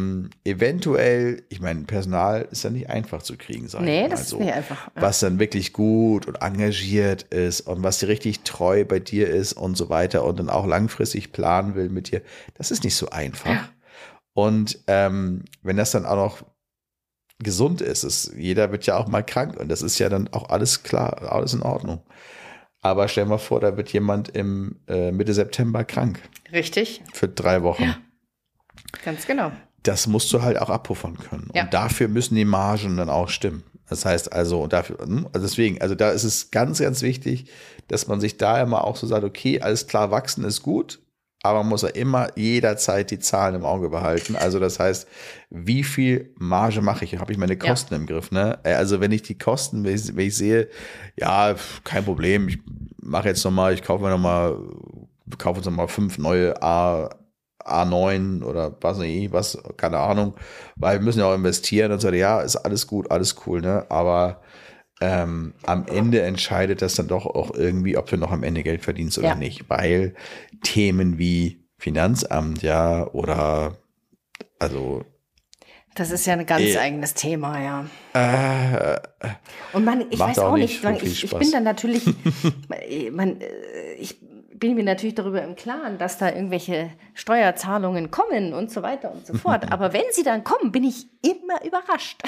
eventuell, ich meine, Personal ist ja nicht einfach zu kriegen, sag ich mal. Das ist nicht einfach. Ja. Was dann wirklich gut und engagiert ist und was dir richtig treu bei dir ist und so weiter und dann auch langfristig planen will mit dir, das ist nicht so einfach. Ja. Und wenn das dann auch noch gesund ist, jeder wird ja auch mal krank und das ist ja dann auch alles klar, alles in Ordnung. Aber stell mal vor, da wird jemand im Mitte September krank. Richtig. Für 3 Wochen. Ja. Ganz genau. Das musst du halt auch abpuffern können. Ja. Und dafür müssen die Margen dann auch stimmen. Das heißt also, deswegen, da ist es ganz, ganz wichtig, dass man sich da immer auch so sagt, okay, alles klar, wachsen ist gut, aber man muss ja immer jederzeit die Zahlen im Auge behalten. Also das heißt, wie viel Marge mache ich? Habe ich meine Kosten im Griff? Ne? Also wenn ich die Kosten, wenn ich sehe, ja, kein Problem, ich mache jetzt nochmal, ich kaufe uns nochmal 5 neue A9 oder was weiß ich, was, keine Ahnung, weil wir müssen ja auch investieren und so, ja, ist alles gut, alles cool, ne? Aber am Ende entscheidet das dann doch auch irgendwie, ob du noch am Ende Geld verdienst oder nicht, weil Themen wie Finanzamt, ja, oder also das ist ja ein ganz eigenes Thema, ja. Und ich weiß auch nicht, ich bin dann natürlich, ich bin mir natürlich darüber im Klaren, dass da irgendwelche Steuerzahlungen kommen und so weiter und so fort. Aber wenn sie dann kommen, bin ich immer überrascht.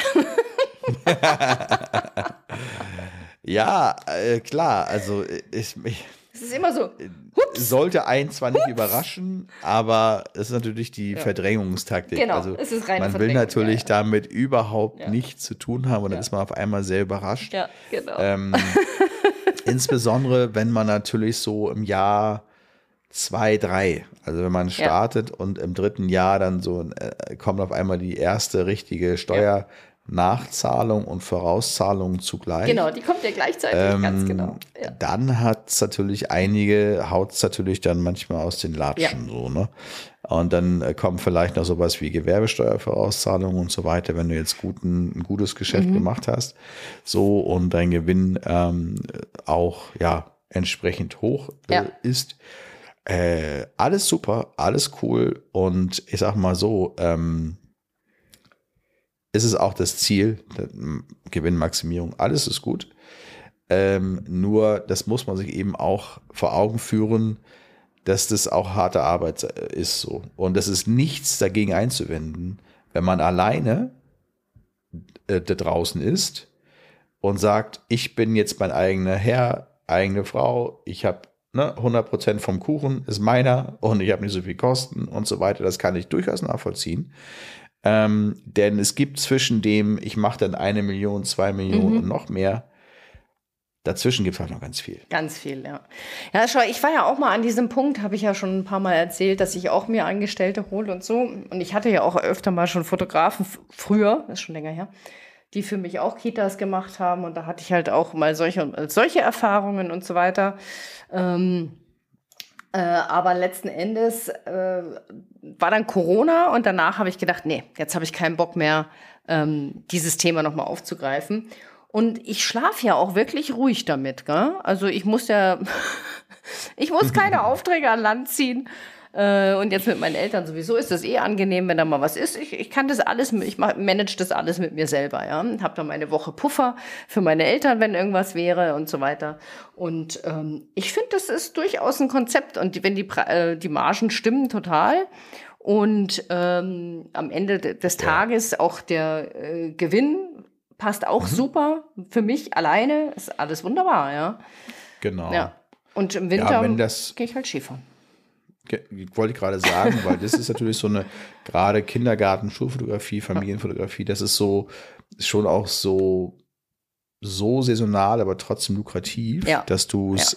Ja, klar, also es ist immer so, sollte einen zwar nicht überraschen, aber es ist natürlich die Verdrängungstaktik. Genau, also es ist reine man will Verdrängung, natürlich damit überhaupt nichts zu tun haben und dann ist man auf einmal sehr überrascht. Ja, genau. Insbesondere, wenn man natürlich so im Jahr 2, 3, also wenn man startet und im 3. Jahr dann so kommt auf einmal die erste richtige Steuernachzahlung und Vorauszahlung zugleich. Genau, die kommt ja gleichzeitig, ganz genau. Ja. Dann haut es natürlich dann manchmal aus den Latschen so, ne? Und dann kommt vielleicht noch sowas wie Gewerbesteuervorauszahlung und so weiter, wenn du jetzt ein gutes Geschäft gemacht hast, so und dein Gewinn auch entsprechend hoch ist. Alles super, alles cool und ich sag mal so, ist es auch das Ziel, Gewinnmaximierung, alles ist gut. Nur, das muss man sich eben auch vor Augen führen, dass das auch harte Arbeit ist so. Und das ist nichts dagegen einzuwenden, wenn man alleine da draußen ist und sagt, ich bin jetzt mein eigener Herr, eigene Frau, ich habe 100% vom Kuchen ist meiner und ich habe nicht so viel Kosten und so weiter. Das kann ich durchaus nachvollziehen. Denn es gibt zwischen dem, ich mache dann 1 Million, 2 Millionen und noch mehr, dazwischen gibt es halt noch ganz viel. Ganz viel, ja. Ja, schau, ich war ja auch mal an diesem Punkt, habe ich ja schon ein paar Mal erzählt, dass ich auch mir Angestellte hole und so. Und ich hatte ja auch öfter mal schon Fotografen früher, ist schon länger her, die für mich auch Kitas gemacht haben. Und da hatte ich halt auch mal solche Erfahrungen und so weiter. Aber letzten Endes war dann Corona und danach habe ich gedacht, nee, jetzt habe ich keinen Bock mehr, dieses Thema nochmal aufzugreifen. Und ich schlafe ja auch wirklich ruhig damit, gell? Also ich muss keine Aufträge an Land ziehen. Und jetzt mit meinen Eltern sowieso ist das angenehm, wenn da mal was ist. Ich kann das alles, ich manage das alles mit mir selber, ja. Habe dann meine Woche Puffer für meine Eltern, wenn irgendwas wäre und so weiter. Und ich finde, das ist durchaus ein Konzept. Und wenn die Margen stimmen, total. Und am Ende des Tages auch der Gewinn passt auch super. Für mich alleine ist alles wunderbar, ja. Genau. Ja. Und im Winter gehe ich halt Skifahren. Wollte ich gerade sagen, weil das ist natürlich so eine, gerade Kindergarten, Schulfotografie, Familienfotografie, das ist so, schon auch so saisonal, aber trotzdem lukrativ, dass du es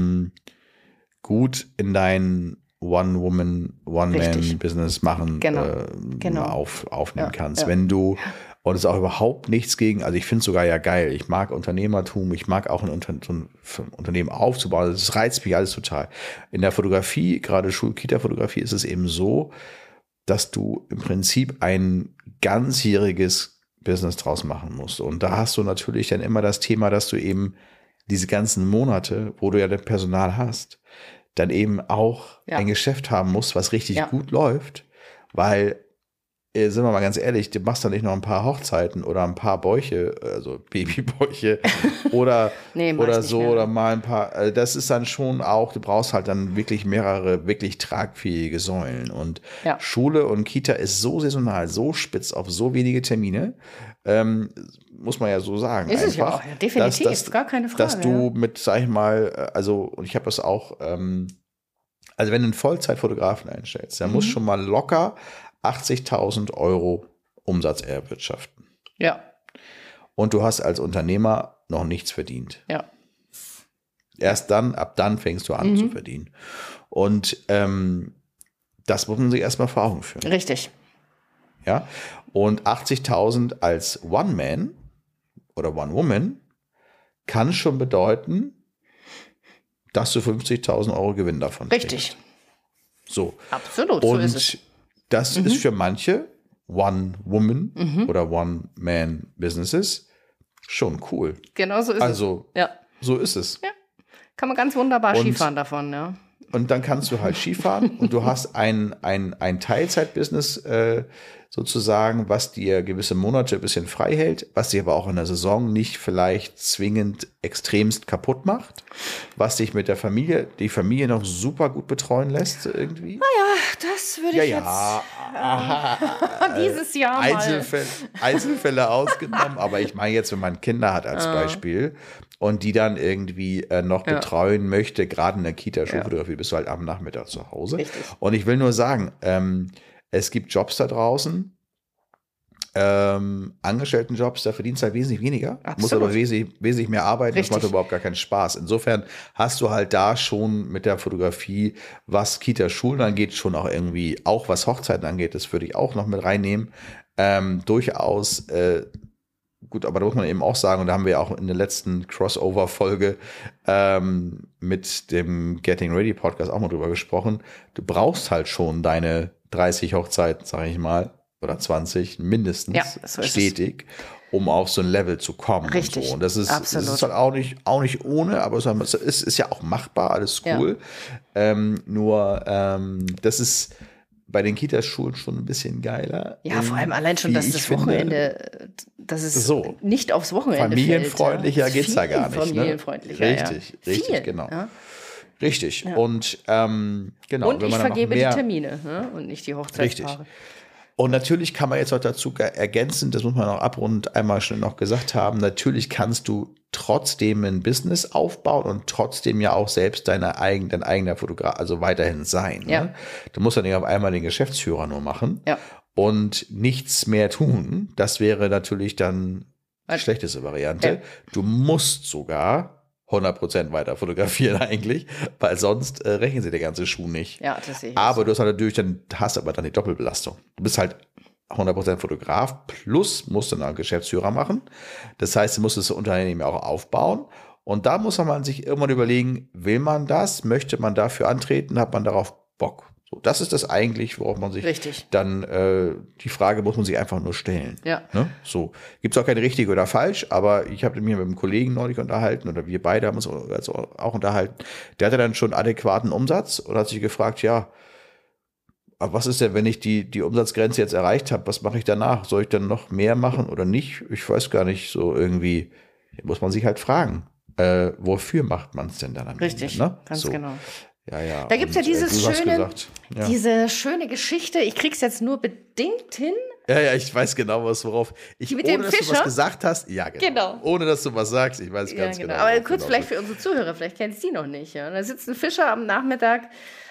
gut in dein One-Woman, One-Man-Business machen, aufnehmen kannst. Wenn du, und es ist auch überhaupt nichts gegen, also ich finde es sogar ja geil, ich mag Unternehmertum, ich mag auch ein Unternehmen aufzubauen, das reizt mich alles total. In der Fotografie, gerade Schul-Kita-Fotografie, ist es eben so, dass du im Prinzip ein ganzjähriges Business draus machen musst. Und da hast du natürlich dann immer das Thema, dass du eben diese ganzen Monate, wo du ja das Personal hast, dann eben auch ein Geschäft haben musst, was richtig gut läuft, weil, sind wir mal ganz ehrlich, du machst da nicht noch ein paar Hochzeiten oder ein paar Bäuche, also Babybäuche oder, oder so, oder mal ein paar, also das ist dann schon auch, du brauchst halt dann wirklich mehrere wirklich tragfähige Säulen und Schule und Kita ist so saisonal, so spitz auf so wenige Termine, muss man ja so sagen. Ist es ja auch, definitiv, gar keine Frage. Dass du mit, sag ich mal, also, und ich habe das auch, also wenn du einen Vollzeitfotografen einstellst, dann muss schon mal locker 80.000 Euro Umsatz erwirtschaften. Ja. Und du hast als Unternehmer noch nichts verdient. Ja. Ab dann fängst du an zu verdienen. Und Das muss man sich erstmal vor Augen führen. Richtig. Ja? Und 80.000 als One-Man oder One-Woman kann schon bedeuten, dass du 50.000 Euro Gewinn davon Richtig. kriegst. So. Absolut, Und so ist es. das ist für manche One-Woman oder One-Man-Businesses schon cool. Genau so ist Also, es. Ja. so ist es. Ja. Kann man ganz wunderbar Und- Skifahren davon, ja. Und dann kannst du halt Skifahren und du hast ein Teilzeitbusiness sozusagen, was dir gewisse Monate ein bisschen frei hält, was dich aber auch in der Saison nicht vielleicht zwingend extremst kaputt macht, was dich mit die Familie noch super gut betreuen lässt irgendwie. Das würde ich jetzt dieses Jahr mal. Einzelfälle ausgenommen, aber ich meine jetzt, wenn man Kinder hat als Beispiel und die dann irgendwie noch betreuen möchte, gerade in der Kita-Schulfotografie, bist du halt am Nachmittag zu Hause. Richtig. Und ich will nur sagen, es gibt Jobs da draußen, Angestelltenjobs, da verdienst du halt wesentlich weniger, Absolut. musst aber wesentlich mehr arbeiten, Richtig. das macht überhaupt gar keinen Spaß. Insofern hast du halt da schon mit der Fotografie, was Kita-Schulen angeht, schon auch irgendwie, auch was Hochzeiten angeht, das würde ich auch noch mit reinnehmen, durchaus gut, aber da muss man eben auch sagen, und da haben wir auch in der letzten Crossover-Folge mit dem Getting Ready Podcast auch mal drüber gesprochen, du brauchst halt schon deine 30 Hochzeiten, sage ich mal, oder 20 mindestens, Ja, so ist stetig, um auf so ein Level zu kommen. Richtig, Und so. Und das ist absolut. halt auch nicht ohne, aber es ist ja auch machbar, alles cool. Nur das ist bei den Kitaschulen schon ein bisschen geiler. Ja, vor allem allein schon, wie dass ich das finde. Wochenende, dass es So. nicht aufs Wochenende Familienfreundlicher fällt. geht's ja gar nicht. Familienfreundlicher, Ne? Richtig, Viel, genau. Ja. Richtig. Und genau. Und wenn ich man dann noch vergebe mehr, die Termine, ne? Und nicht die Hochzeitspaare. Richtig. Und natürlich kann man jetzt auch dazu ergänzen, das muss man auch abrundend einmal schnell noch gesagt haben, natürlich kannst du trotzdem ein Business aufbauen und trotzdem ja auch selbst dein eigener Fotograf, also weiterhin sein. Ja. Ne? Du musst ja nicht auf einmal den Geschäftsführer nur machen Ja. und nichts mehr tun. Das wäre natürlich dann die schlechteste Variante. Ja. Du musst sogar 100% weiter fotografieren eigentlich, weil sonst rechnen sie der ganze Schuh nicht. Ja, das sehe ich. Aber du hast halt natürlich hast aber dann die Doppelbelastung. Du bist halt 100% Fotograf plus musst dann einen Geschäftsführer machen. Das heißt, du musst das Unternehmen ja auch aufbauen. Und da muss man sich irgendwann überlegen, will man das? Möchte man dafür antreten? Hat man darauf Bock? So, das ist das eigentlich, worauf man sich Richtig. dann, die Frage muss man sich einfach nur stellen. Ja. Ne? So, gibt es auch keine richtige oder falsch, aber ich habe mich mit einem Kollegen neulich unterhalten oder wir beide haben uns also auch unterhalten. Der hatte dann schon adäquaten Umsatz und hat sich gefragt, ja, aber was ist denn, wenn ich die Umsatzgrenze jetzt erreicht habe? Was mache ich danach? Soll ich dann noch mehr machen oder nicht? Ich weiß gar nicht, so irgendwie muss man sich halt fragen, wofür macht man es denn dann am Richtig, Ende? Ne? ganz so. genau. Ja. Da gibt es ja Ja. diese schöne Geschichte, ich krieg's jetzt nur bedingt hin. Ja, ich weiß genau, worauf. Mit Ohne dem dass du Fischer? was gesagt hast, ja, Genau. Ohne dass du was sagst, ich weiß Ja, ganz genau. Aber was kurz du vielleicht genau für unsere Zuhörer, vielleicht kennst du die noch nicht. Ja? Da sitzt ein Fischer am Nachmittag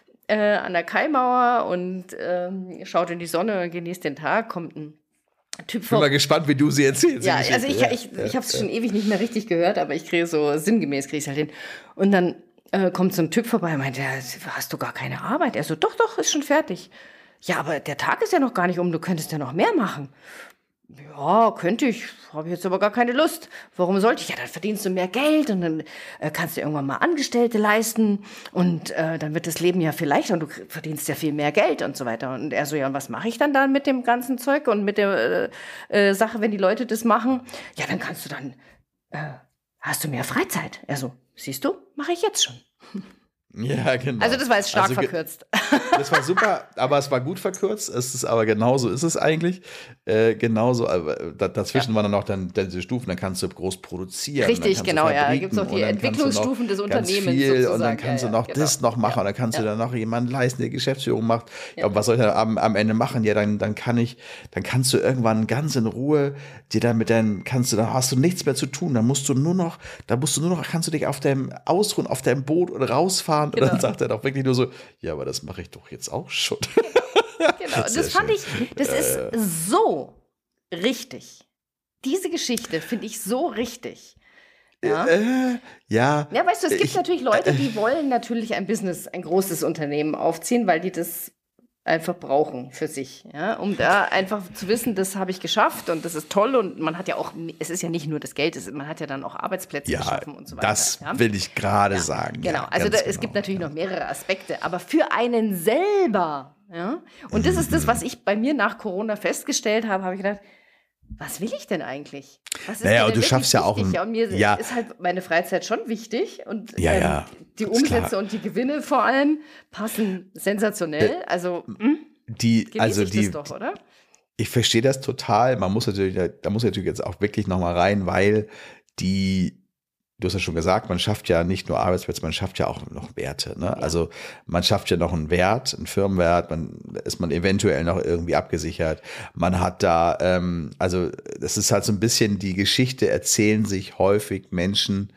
an der Kaimauer und schaut in die Sonne und genießt den Tag, kommt ein Typ Ich bin mal gespannt, wie du sie erzählst. Ja, die also Geschichte. ich habe es schon ewig nicht mehr richtig gehört, aber ich kriege so sinngemäß kriege ich halt hin. Und dann kommt so ein Typ vorbei und meint, ja, hast du gar keine Arbeit? Er so, doch, ist schon fertig. Ja, aber der Tag ist ja noch gar nicht um, du könntest ja noch mehr machen. Ja, könnte ich, habe jetzt aber gar keine Lust. Warum sollte ich? Ja, dann verdienst du mehr Geld und dann kannst du irgendwann mal Angestellte leisten und dann wird das Leben ja viel leichter und du verdienst ja viel mehr Geld und so weiter. Und er so, ja, und was mache ich dann da mit dem ganzen Zeug und mit der Sache, wenn die Leute das machen? Ja, dann kannst du dann, hast du mehr Freizeit. Er so, siehst du, mache ich jetzt schon. Ja, genau. Also das war jetzt stark Also verkürzt. Das war super, aber es war gut verkürzt. Es ist aber genauso ist es eigentlich. Genauso, dazwischen waren dann noch diese Stufen, dann kannst du groß produzieren. Richtig, dann kannst du genau, ja. Da Fabriken gibt es noch die und dann kannst du Entwicklungsstufen des ganz Unternehmens viel, sozusagen. und dann kannst du noch genau. das noch machen und dann kannst du dann noch jemanden leisten, der Geschäftsführung macht. Ja. Aber was soll ich dann am Ende machen? Ja, dann kannst du irgendwann ganz in Ruhe dir dann dann hast du nichts mehr zu tun. Dann kannst du dich auf deinem ausruhen, auf deinem Boot oder rausfahren. Genau. Und dann sagt er doch wirklich nur so, ja, aber das mache ich doch jetzt auch schon. Genau, das fand ich, das ist so richtig. Diese Geschichte finde ich so richtig. Ja, ja. ja, weißt du, es gibt natürlich Leute, die wollen natürlich ein Business, ein großes Unternehmen aufziehen, weil die das einfach brauchen für sich, ja, um da einfach zu wissen, das habe ich geschafft und das ist toll und man hat ja auch, es ist ja nicht nur das Geld, man hat ja dann auch Arbeitsplätze geschaffen und so weiter. Das will ich gerade sagen. Genau, also es gibt natürlich noch mehrere Aspekte, aber für einen selber, ja, und das ist das, was ich bei mir nach Corona festgestellt habe ich gedacht, was will ich denn eigentlich? Was ist naja, denn und du schaffst ja auch und mir ist halt meine Freizeit schon wichtig und die klar. Umsätze und die Gewinne vor allem passen sensationell. Also das doch, oder? Ich verstehe das total. Da muss natürlich jetzt auch wirklich nochmal rein, weil du hast ja schon gesagt, man schafft ja nicht nur Arbeitsplätze, man schafft ja auch noch Werte. Ne? Ja. Also man schafft ja noch einen Wert, einen Firmenwert, ist man eventuell noch irgendwie abgesichert. Man hat da, also das ist halt so ein bisschen die Geschichte, erzählen sich häufig Menschen,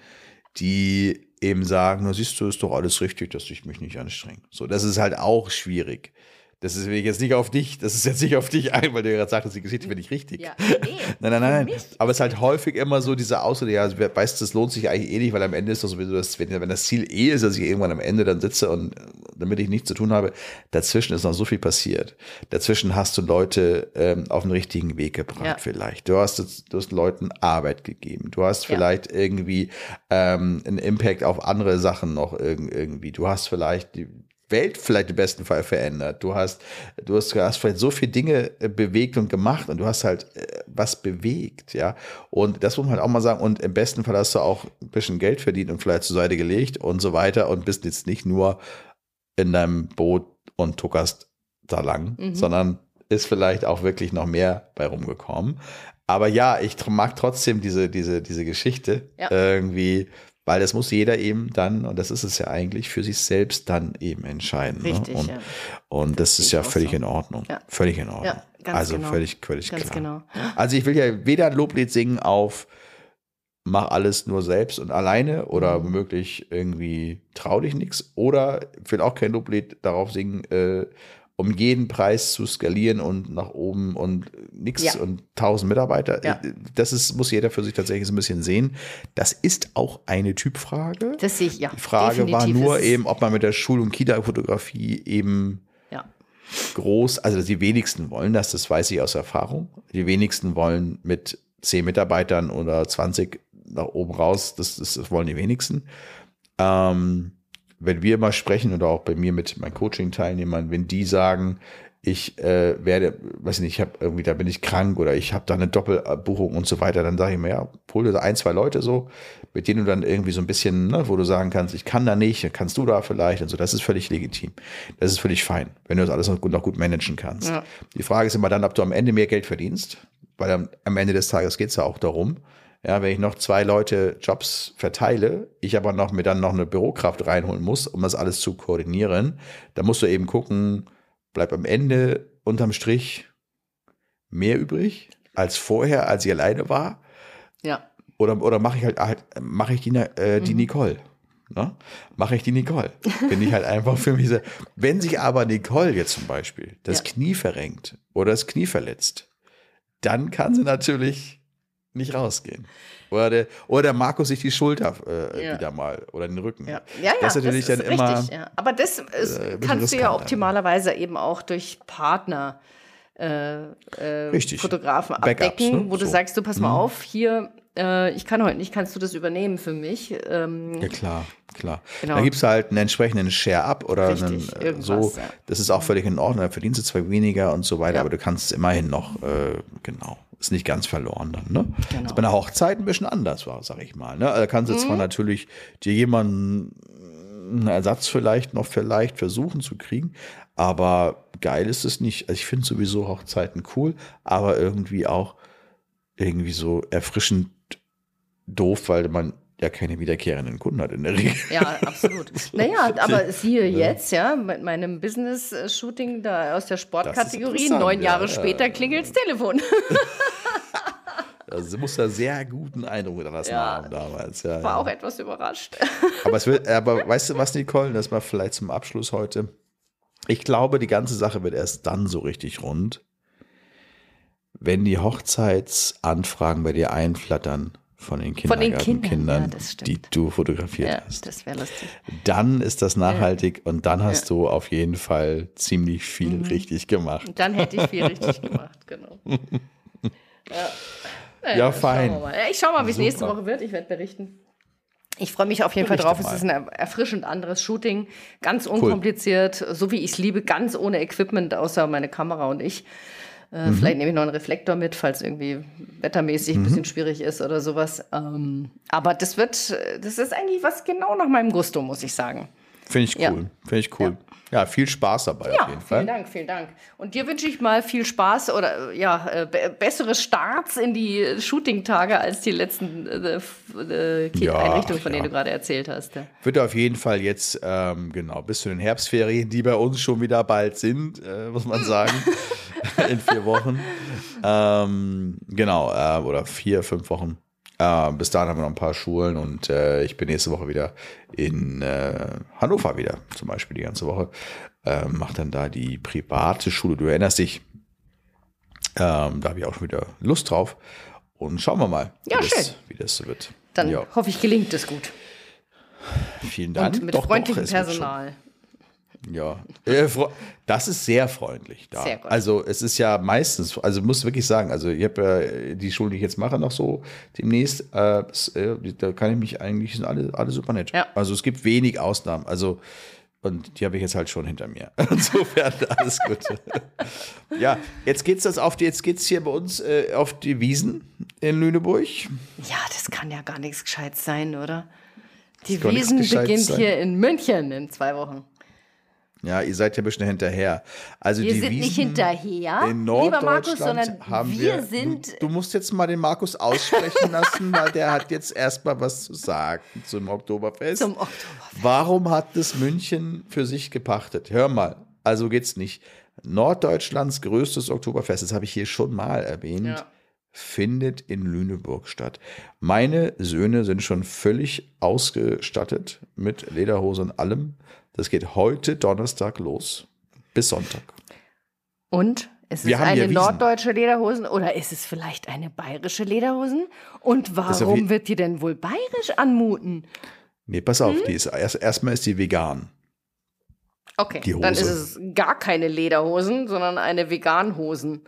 die eben sagen, na siehst du, ist doch alles richtig, dass ich mich nicht anstrenge. So, das ist halt auch schwierig. Das ist jetzt nicht auf dich, das ist jetzt nicht auf dich ein, weil du gerade sagtest, die Geschichte finde ich richtig. Ja, nein. Aber es ist halt häufig immer so diese Aussage, ja, weißt du, das lohnt sich eigentlich eh nicht, weil am Ende ist doch sowieso, wenn das Ziel ist, dass ich irgendwann am Ende dann sitze und damit ich nichts zu tun habe, dazwischen ist noch so viel passiert. Dazwischen hast du Leute auf den richtigen Weg gebracht vielleicht. Du hast Leuten Arbeit gegeben. Du hast vielleicht irgendwie einen Impact auf andere Sachen noch irgendwie. Du hast vielleicht die Welt vielleicht im besten Fall verändert. Du hast vielleicht so viele Dinge bewegt und gemacht und du hast halt was bewegt, ja. Und das muss man halt auch mal sagen. Und im besten Fall hast du auch ein bisschen Geld verdient und vielleicht zur Seite gelegt und so weiter und bist jetzt nicht nur in deinem Boot und tuckerst da lang, sondern ist vielleicht auch wirklich noch mehr bei rumgekommen. Aber ja, ich mag trotzdem diese Geschichte irgendwie. Weil das muss jeder eben dann, und das ist es ja eigentlich, für sich selbst dann eben entscheiden. Richtig, ne? Und das ist ja völlig in Ordnung. Ja. Völlig in Ordnung. Ja, also genau. völlig ganz klar. Genau. Also ich will ja weder ein Loblied singen auf mach alles nur selbst und alleine oder womöglich irgendwie trau dich nichts. Oder ich will auch kein Loblied darauf singen, um jeden Preis zu skalieren und nach oben und nichts und 1000 Mitarbeiter. Ja. Muss jeder für sich tatsächlich so ein bisschen sehen. Das ist auch eine Typfrage. Das sehe ich, ja. Die Frage war nur eben, ob man mit der Schul- und Kita-Fotografie eben groß, also die wenigsten wollen das weiß ich aus Erfahrung. Die wenigsten wollen mit 10 Mitarbeitern oder 20 nach oben raus, das wollen die wenigsten. Wenn wir mal sprechen oder auch bei mir mit meinen Coaching-Teilnehmern, wenn die sagen, ich weiß nicht, da bin ich krank oder ich habe da eine Doppelbuchung und so weiter, dann sage ich mir, ja, hol dir 1, 2 Leute so, mit denen du dann irgendwie so ein bisschen, ne, wo du sagen kannst, ich kann da nicht, kannst du da vielleicht und so, das ist völlig legitim. Das ist völlig fein, wenn du das alles noch gut managen kannst. Ja. Die Frage ist immer dann, ob du am Ende mehr Geld verdienst, weil am Ende des Tages geht es ja auch darum, ja, wenn ich noch 2 Leute Jobs verteile, ich aber mir dann noch eine Bürokraft reinholen muss, um das alles zu koordinieren, dann musst du eben gucken, bleibt am Ende unterm Strich mehr übrig als vorher, als ich alleine war. Ja. Oder mache ich die Nicole. Ne? Mache ich die Nicole. Bin ich halt einfach für mich. Wenn sich aber Nicole jetzt zum Beispiel das Knie verrenkt oder das Knie verletzt, dann kann sie natürlich nicht rausgehen. Oder der Markus sich die Schulter wieder mal oder den Rücken. Ja, das ist natürlich das ist dann richtig, immer. Ja. Aber das kannst du ja optimalerweise eben auch durch Partner Fotografen abdecken, ne? Wo du sagst, du pass mal auf, hier, ich kann heute nicht, kannst du das übernehmen für mich? Ja, klar. Genau. Da gibt es halt einen entsprechenden Share-up oder so. Ja. Das ist auch völlig in Ordnung. Da verdienst du zwar weniger und so weiter, aber du kannst es immerhin noch, ist nicht ganz verloren dann. Ne? Genau. Das ist bei einer Hochzeit ein bisschen anders war, sag ich mal. Ne? Da kannst du zwar natürlich dir jemanden einen Ersatz vielleicht versuchen zu kriegen, aber geil ist es nicht. Also ich finde sowieso Hochzeiten cool, aber irgendwie auch so erfrischend doof, weil man ja keine wiederkehrenden Kunden hat in der Regel. Ja, absolut. Naja, aber siehe jetzt, mit meinem Business-Shooting da aus der Sportkategorie, 9 Jahre später klingelt das Telefon. Also, sie muss da sehr guten Eindruck hinterlassen haben damals. Ja, war auch etwas überrascht. Aber weißt du was, Nicole, das mal vielleicht zum Abschluss heute. Ich glaube, die ganze Sache wird erst dann so richtig rund, wenn die Hochzeitsanfragen bei dir einflattern von den Kindern, Kindergartenkindern, ja, das stimmt. die du fotografiert hast. Das wäre lustig. Dann ist das nachhaltig und dann hast du auf jeden Fall ziemlich viel richtig gemacht. Dann hätte ich viel richtig gemacht, genau. Ja, fein. Ich schau mal, wie es nächste Woche wird. Ich werde berichten. Ich freue mich auf jeden Fall drauf. Es ist ein erfrischend anderes Shooting. Ganz unkompliziert, so wie ich es liebe, ganz ohne Equipment, außer meine Kamera und ich. Vielleicht nehme ich noch einen Reflektor mit, falls irgendwie wettermäßig ein bisschen schwierig ist oder sowas. Aber das ist eigentlich was genau nach meinem Gusto, muss ich sagen. Finde ich cool. Ja, viel Spaß dabei auf jeden Fall. Vielen Dank. Und dir wünsche ich mal viel Spaß oder bessere Starts in die Shooting-Tage als die letzten Einrichtungen, von denen du gerade erzählt hast. Ja. Wird auf jeden Fall jetzt, bis zu den Herbstferien, die bei uns schon wieder bald sind, muss man sagen, in 4 Wochen. Oder 4, 5 Wochen. Bis dahin haben wir noch ein paar Schulen und ich bin nächste Woche wieder in Hannover wieder, zum Beispiel die ganze Woche. Mache dann da die private Schule. Du erinnerst dich, da habe ich auch schon wieder Lust drauf. Und schauen wir mal, wie das so wird. Dann hoffe ich, gelingt es gut. Vielen Dank. Und mit freundlichem Personal. Ja, das ist sehr freundlich da. Sehr gut. Also es ist ja meistens, also muss wirklich sagen, also ich habe ja die Schule, die ich jetzt mache, noch so demnächst, da kann ich mich eigentlich, sind alle super nett. Ja. Also es gibt wenig Ausnahmen, also und die habe ich jetzt halt schon hinter mir. Insofern alles gut. Ja, jetzt geht's hier bei uns auf die Wiesen in Lüneburg. Ja, das kann ja gar nichts Gescheites sein, oder? Die Wiesen beginnt hier in München in 2 Wochen. Ja, ihr seid ja ein bisschen hinterher. Also wir die sind Wiesen nicht hinterher, in lieber Markus, Norddeutschland sondern wir sind... Du musst jetzt mal den Markus aussprechen lassen, weil der hat jetzt erstmal was zu sagen zum Oktoberfest. Warum hat das München für sich gepachtet? Hör mal, also geht's nicht. Norddeutschlands größtes Oktoberfest, das habe ich hier schon mal erwähnt, findet in Lüneburg statt. Meine Söhne sind schon völlig ausgestattet mit Lederhose und allem. Das geht heute Donnerstag los bis Sonntag. Und ist es eine norddeutsche Lederhosen oder ist es vielleicht eine bayerische Lederhosen? Und warum wird die denn wohl bayerisch anmuten? Nee, pass auf, die ist erstmal ist die vegan. Okay, dann ist es gar keine Lederhosen, sondern eine Veganhosen.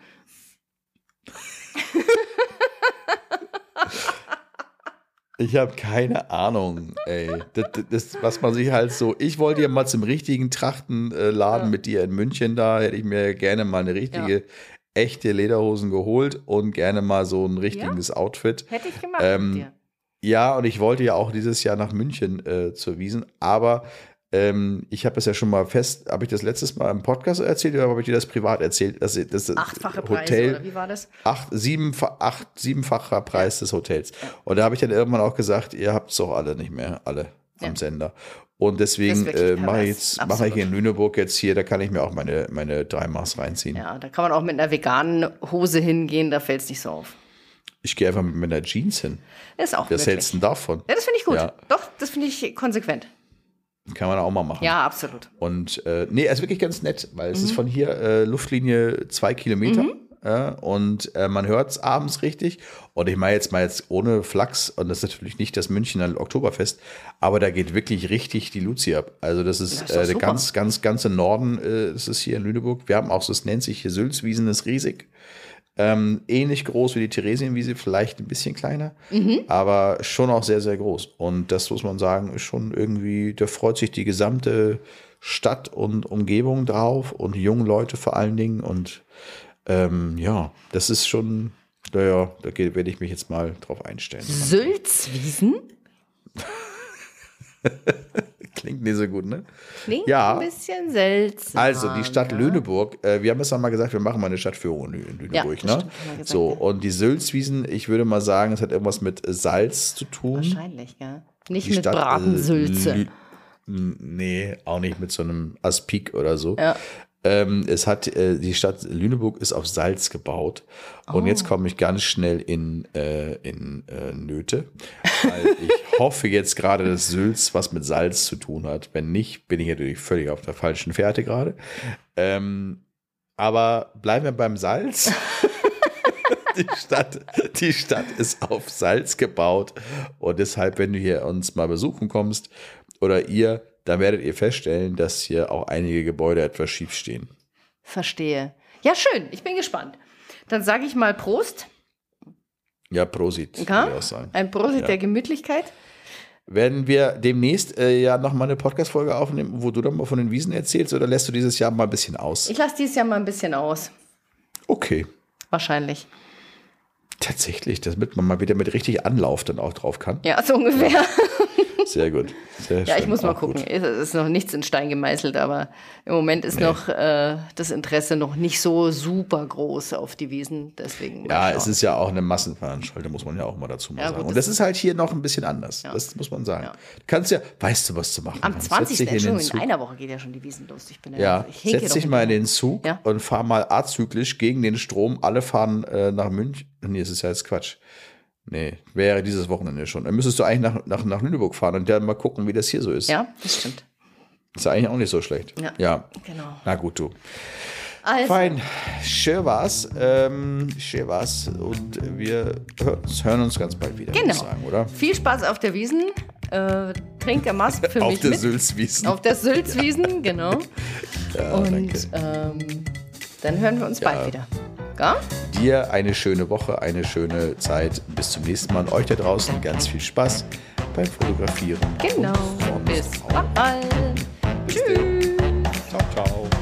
Ich habe keine Ahnung, ey. Das, was man sich halt so. Ich wollte ja mal zum richtigen Trachtenladen mit dir in München. Da hätte ich mir gerne mal eine richtige, echte Lederhosen geholt und gerne mal so ein richtiges Outfit. Hätte ich gemacht mit dir. Ja, und ich wollte ja auch dieses Jahr nach München zur Wiesn, aber ich habe es ja schon mal habe ich das letztes Mal im Podcast erzählt oder habe ich dir das privat erzählt? Das 8-fache Preis, Hotel, oder wie war das? 7-facher Preis des Hotels. Und da habe ich dann irgendwann auch gesagt, ihr habt es doch alle nicht mehr, alle am Sender. Und deswegen mache ich in Lüneburg jetzt hier, da kann ich mir auch meine 3 Maß reinziehen. Ja, da kann man auch mit einer veganen Hose hingehen, da fällt es nicht so auf. Ich gehe einfach mit meiner Jeans hin. Ist auch Was hältst du denn davon? Ja, das finde ich gut. Ja. Doch, das finde ich konsequent. Kann man auch mal machen. Ja, absolut. Und nee, es ist wirklich ganz nett, weil es ist von hier Luftlinie 2 Kilometer und man hört es abends richtig. Und ich meine jetzt ohne Flachs, und das ist natürlich nicht das Münchner Oktoberfest, aber da geht wirklich richtig die Luzi ab. Also das ist der ganz im Norden, das ist hier in Lüneburg. Wir haben auch, das nennt sich hier Sülzwiesen, ist riesig. Ähnlich groß wie die Theresienwiese, vielleicht ein bisschen kleiner, aber schon auch sehr, sehr groß. Und das muss man sagen, ist schon irgendwie, da freut sich die gesamte Stadt und Umgebung drauf und die jungen Leute vor allen Dingen. Und das ist schon, da werde ich mich jetzt mal drauf einstellen. Sülzwiesen? Klingt nicht so gut, ne? Klingt ein bisschen seltsam. Also, die Stadt Lüneburg, wir haben es mal gesagt, wir machen mal eine Stadtführung in Lüneburg, ne? Gesagt, so, und die Sülzwiesen, ich würde mal sagen, es hat irgendwas mit Salz zu tun. Wahrscheinlich, ja. Nicht mit Bratensülze. Nee, auch nicht mit so einem Aspik oder so. Ja. Die Stadt Lüneburg ist auf Salz gebaut. Und jetzt komme ich ganz schnell in Nöte. Weil ich hoffe jetzt gerade, dass Sülz was mit Salz zu tun hat. Wenn nicht, bin ich natürlich völlig auf der falschen Fährte gerade. Aber bleiben wir beim Salz. Die Stadt ist auf Salz gebaut und deshalb, wenn du hier uns mal besuchen kommst oder ihr, dann werdet ihr feststellen, dass hier auch einige Gebäude etwas schief stehen. Verstehe. Ja, schön. Ich bin gespannt. Dann sage ich mal Prost. Ja, Prosit, Okay? würde ich auch sagen. Ein Prosit der Gemütlichkeit. Werden wir demnächst ja nochmal eine Podcast-Folge aufnehmen, wo du dann mal von den Wiesen erzählst oder lässt du dieses Jahr mal ein bisschen aus? Ich lasse dieses Jahr mal ein bisschen aus. Okay. Wahrscheinlich. Tatsächlich, damit man mal wieder mit richtig Anlauf dann auch drauf kann. Ja, so ungefähr. Ja, Sehr gut. Sehr schön. ich muss mal Auch gucken. gut. Es ist noch nichts in Stein gemeißelt, aber im Moment ist noch das Interesse noch nicht so super groß auf die Wiesen. Deswegen Ja, es ist ja auch eine Massenveranstaltung, muss man ja auch mal dazu mal sagen. gut, Und das ist halt hier noch ein bisschen anders. Das muss man sagen. Ja. Du kannst ja, weißt du, was zu machen am kannst? 20. Setz dich in den in Zug. einer Woche geht ja schon die Wiesen los. Ich bin Ja, ich hinke setz doch dich mal in hinterher. den Zug Ja. und fahr mal azyklisch gegen den Strom. Alle fahren nach München. Nee, das ist ja jetzt Quatsch. Nee, wäre dieses Wochenende schon. Dann müsstest du eigentlich nach Lüneburg fahren und dann mal gucken, wie das hier so ist. Ja, das stimmt. Ist ja eigentlich auch nicht so schlecht. Ja. Genau. Na gut, du. Also, Fein. Schön war's. Schön war's. Und wir hören uns ganz bald wieder, würde ich Genau. sagen, oder? viel Spaß auf der Wiesen. Trink der Mast für Auf mich der mit. Sülzwiesen. Auf der Sülzwiesen, genau. danke. Und dann hören wir uns bald wieder. Ja? Dir eine schöne Woche, eine schöne Zeit. Bis zum nächsten Mal. Und euch da draußen ganz viel Spaß beim Fotografieren. Genau. Und Bis bald. Tschüss. Ciao, ciao.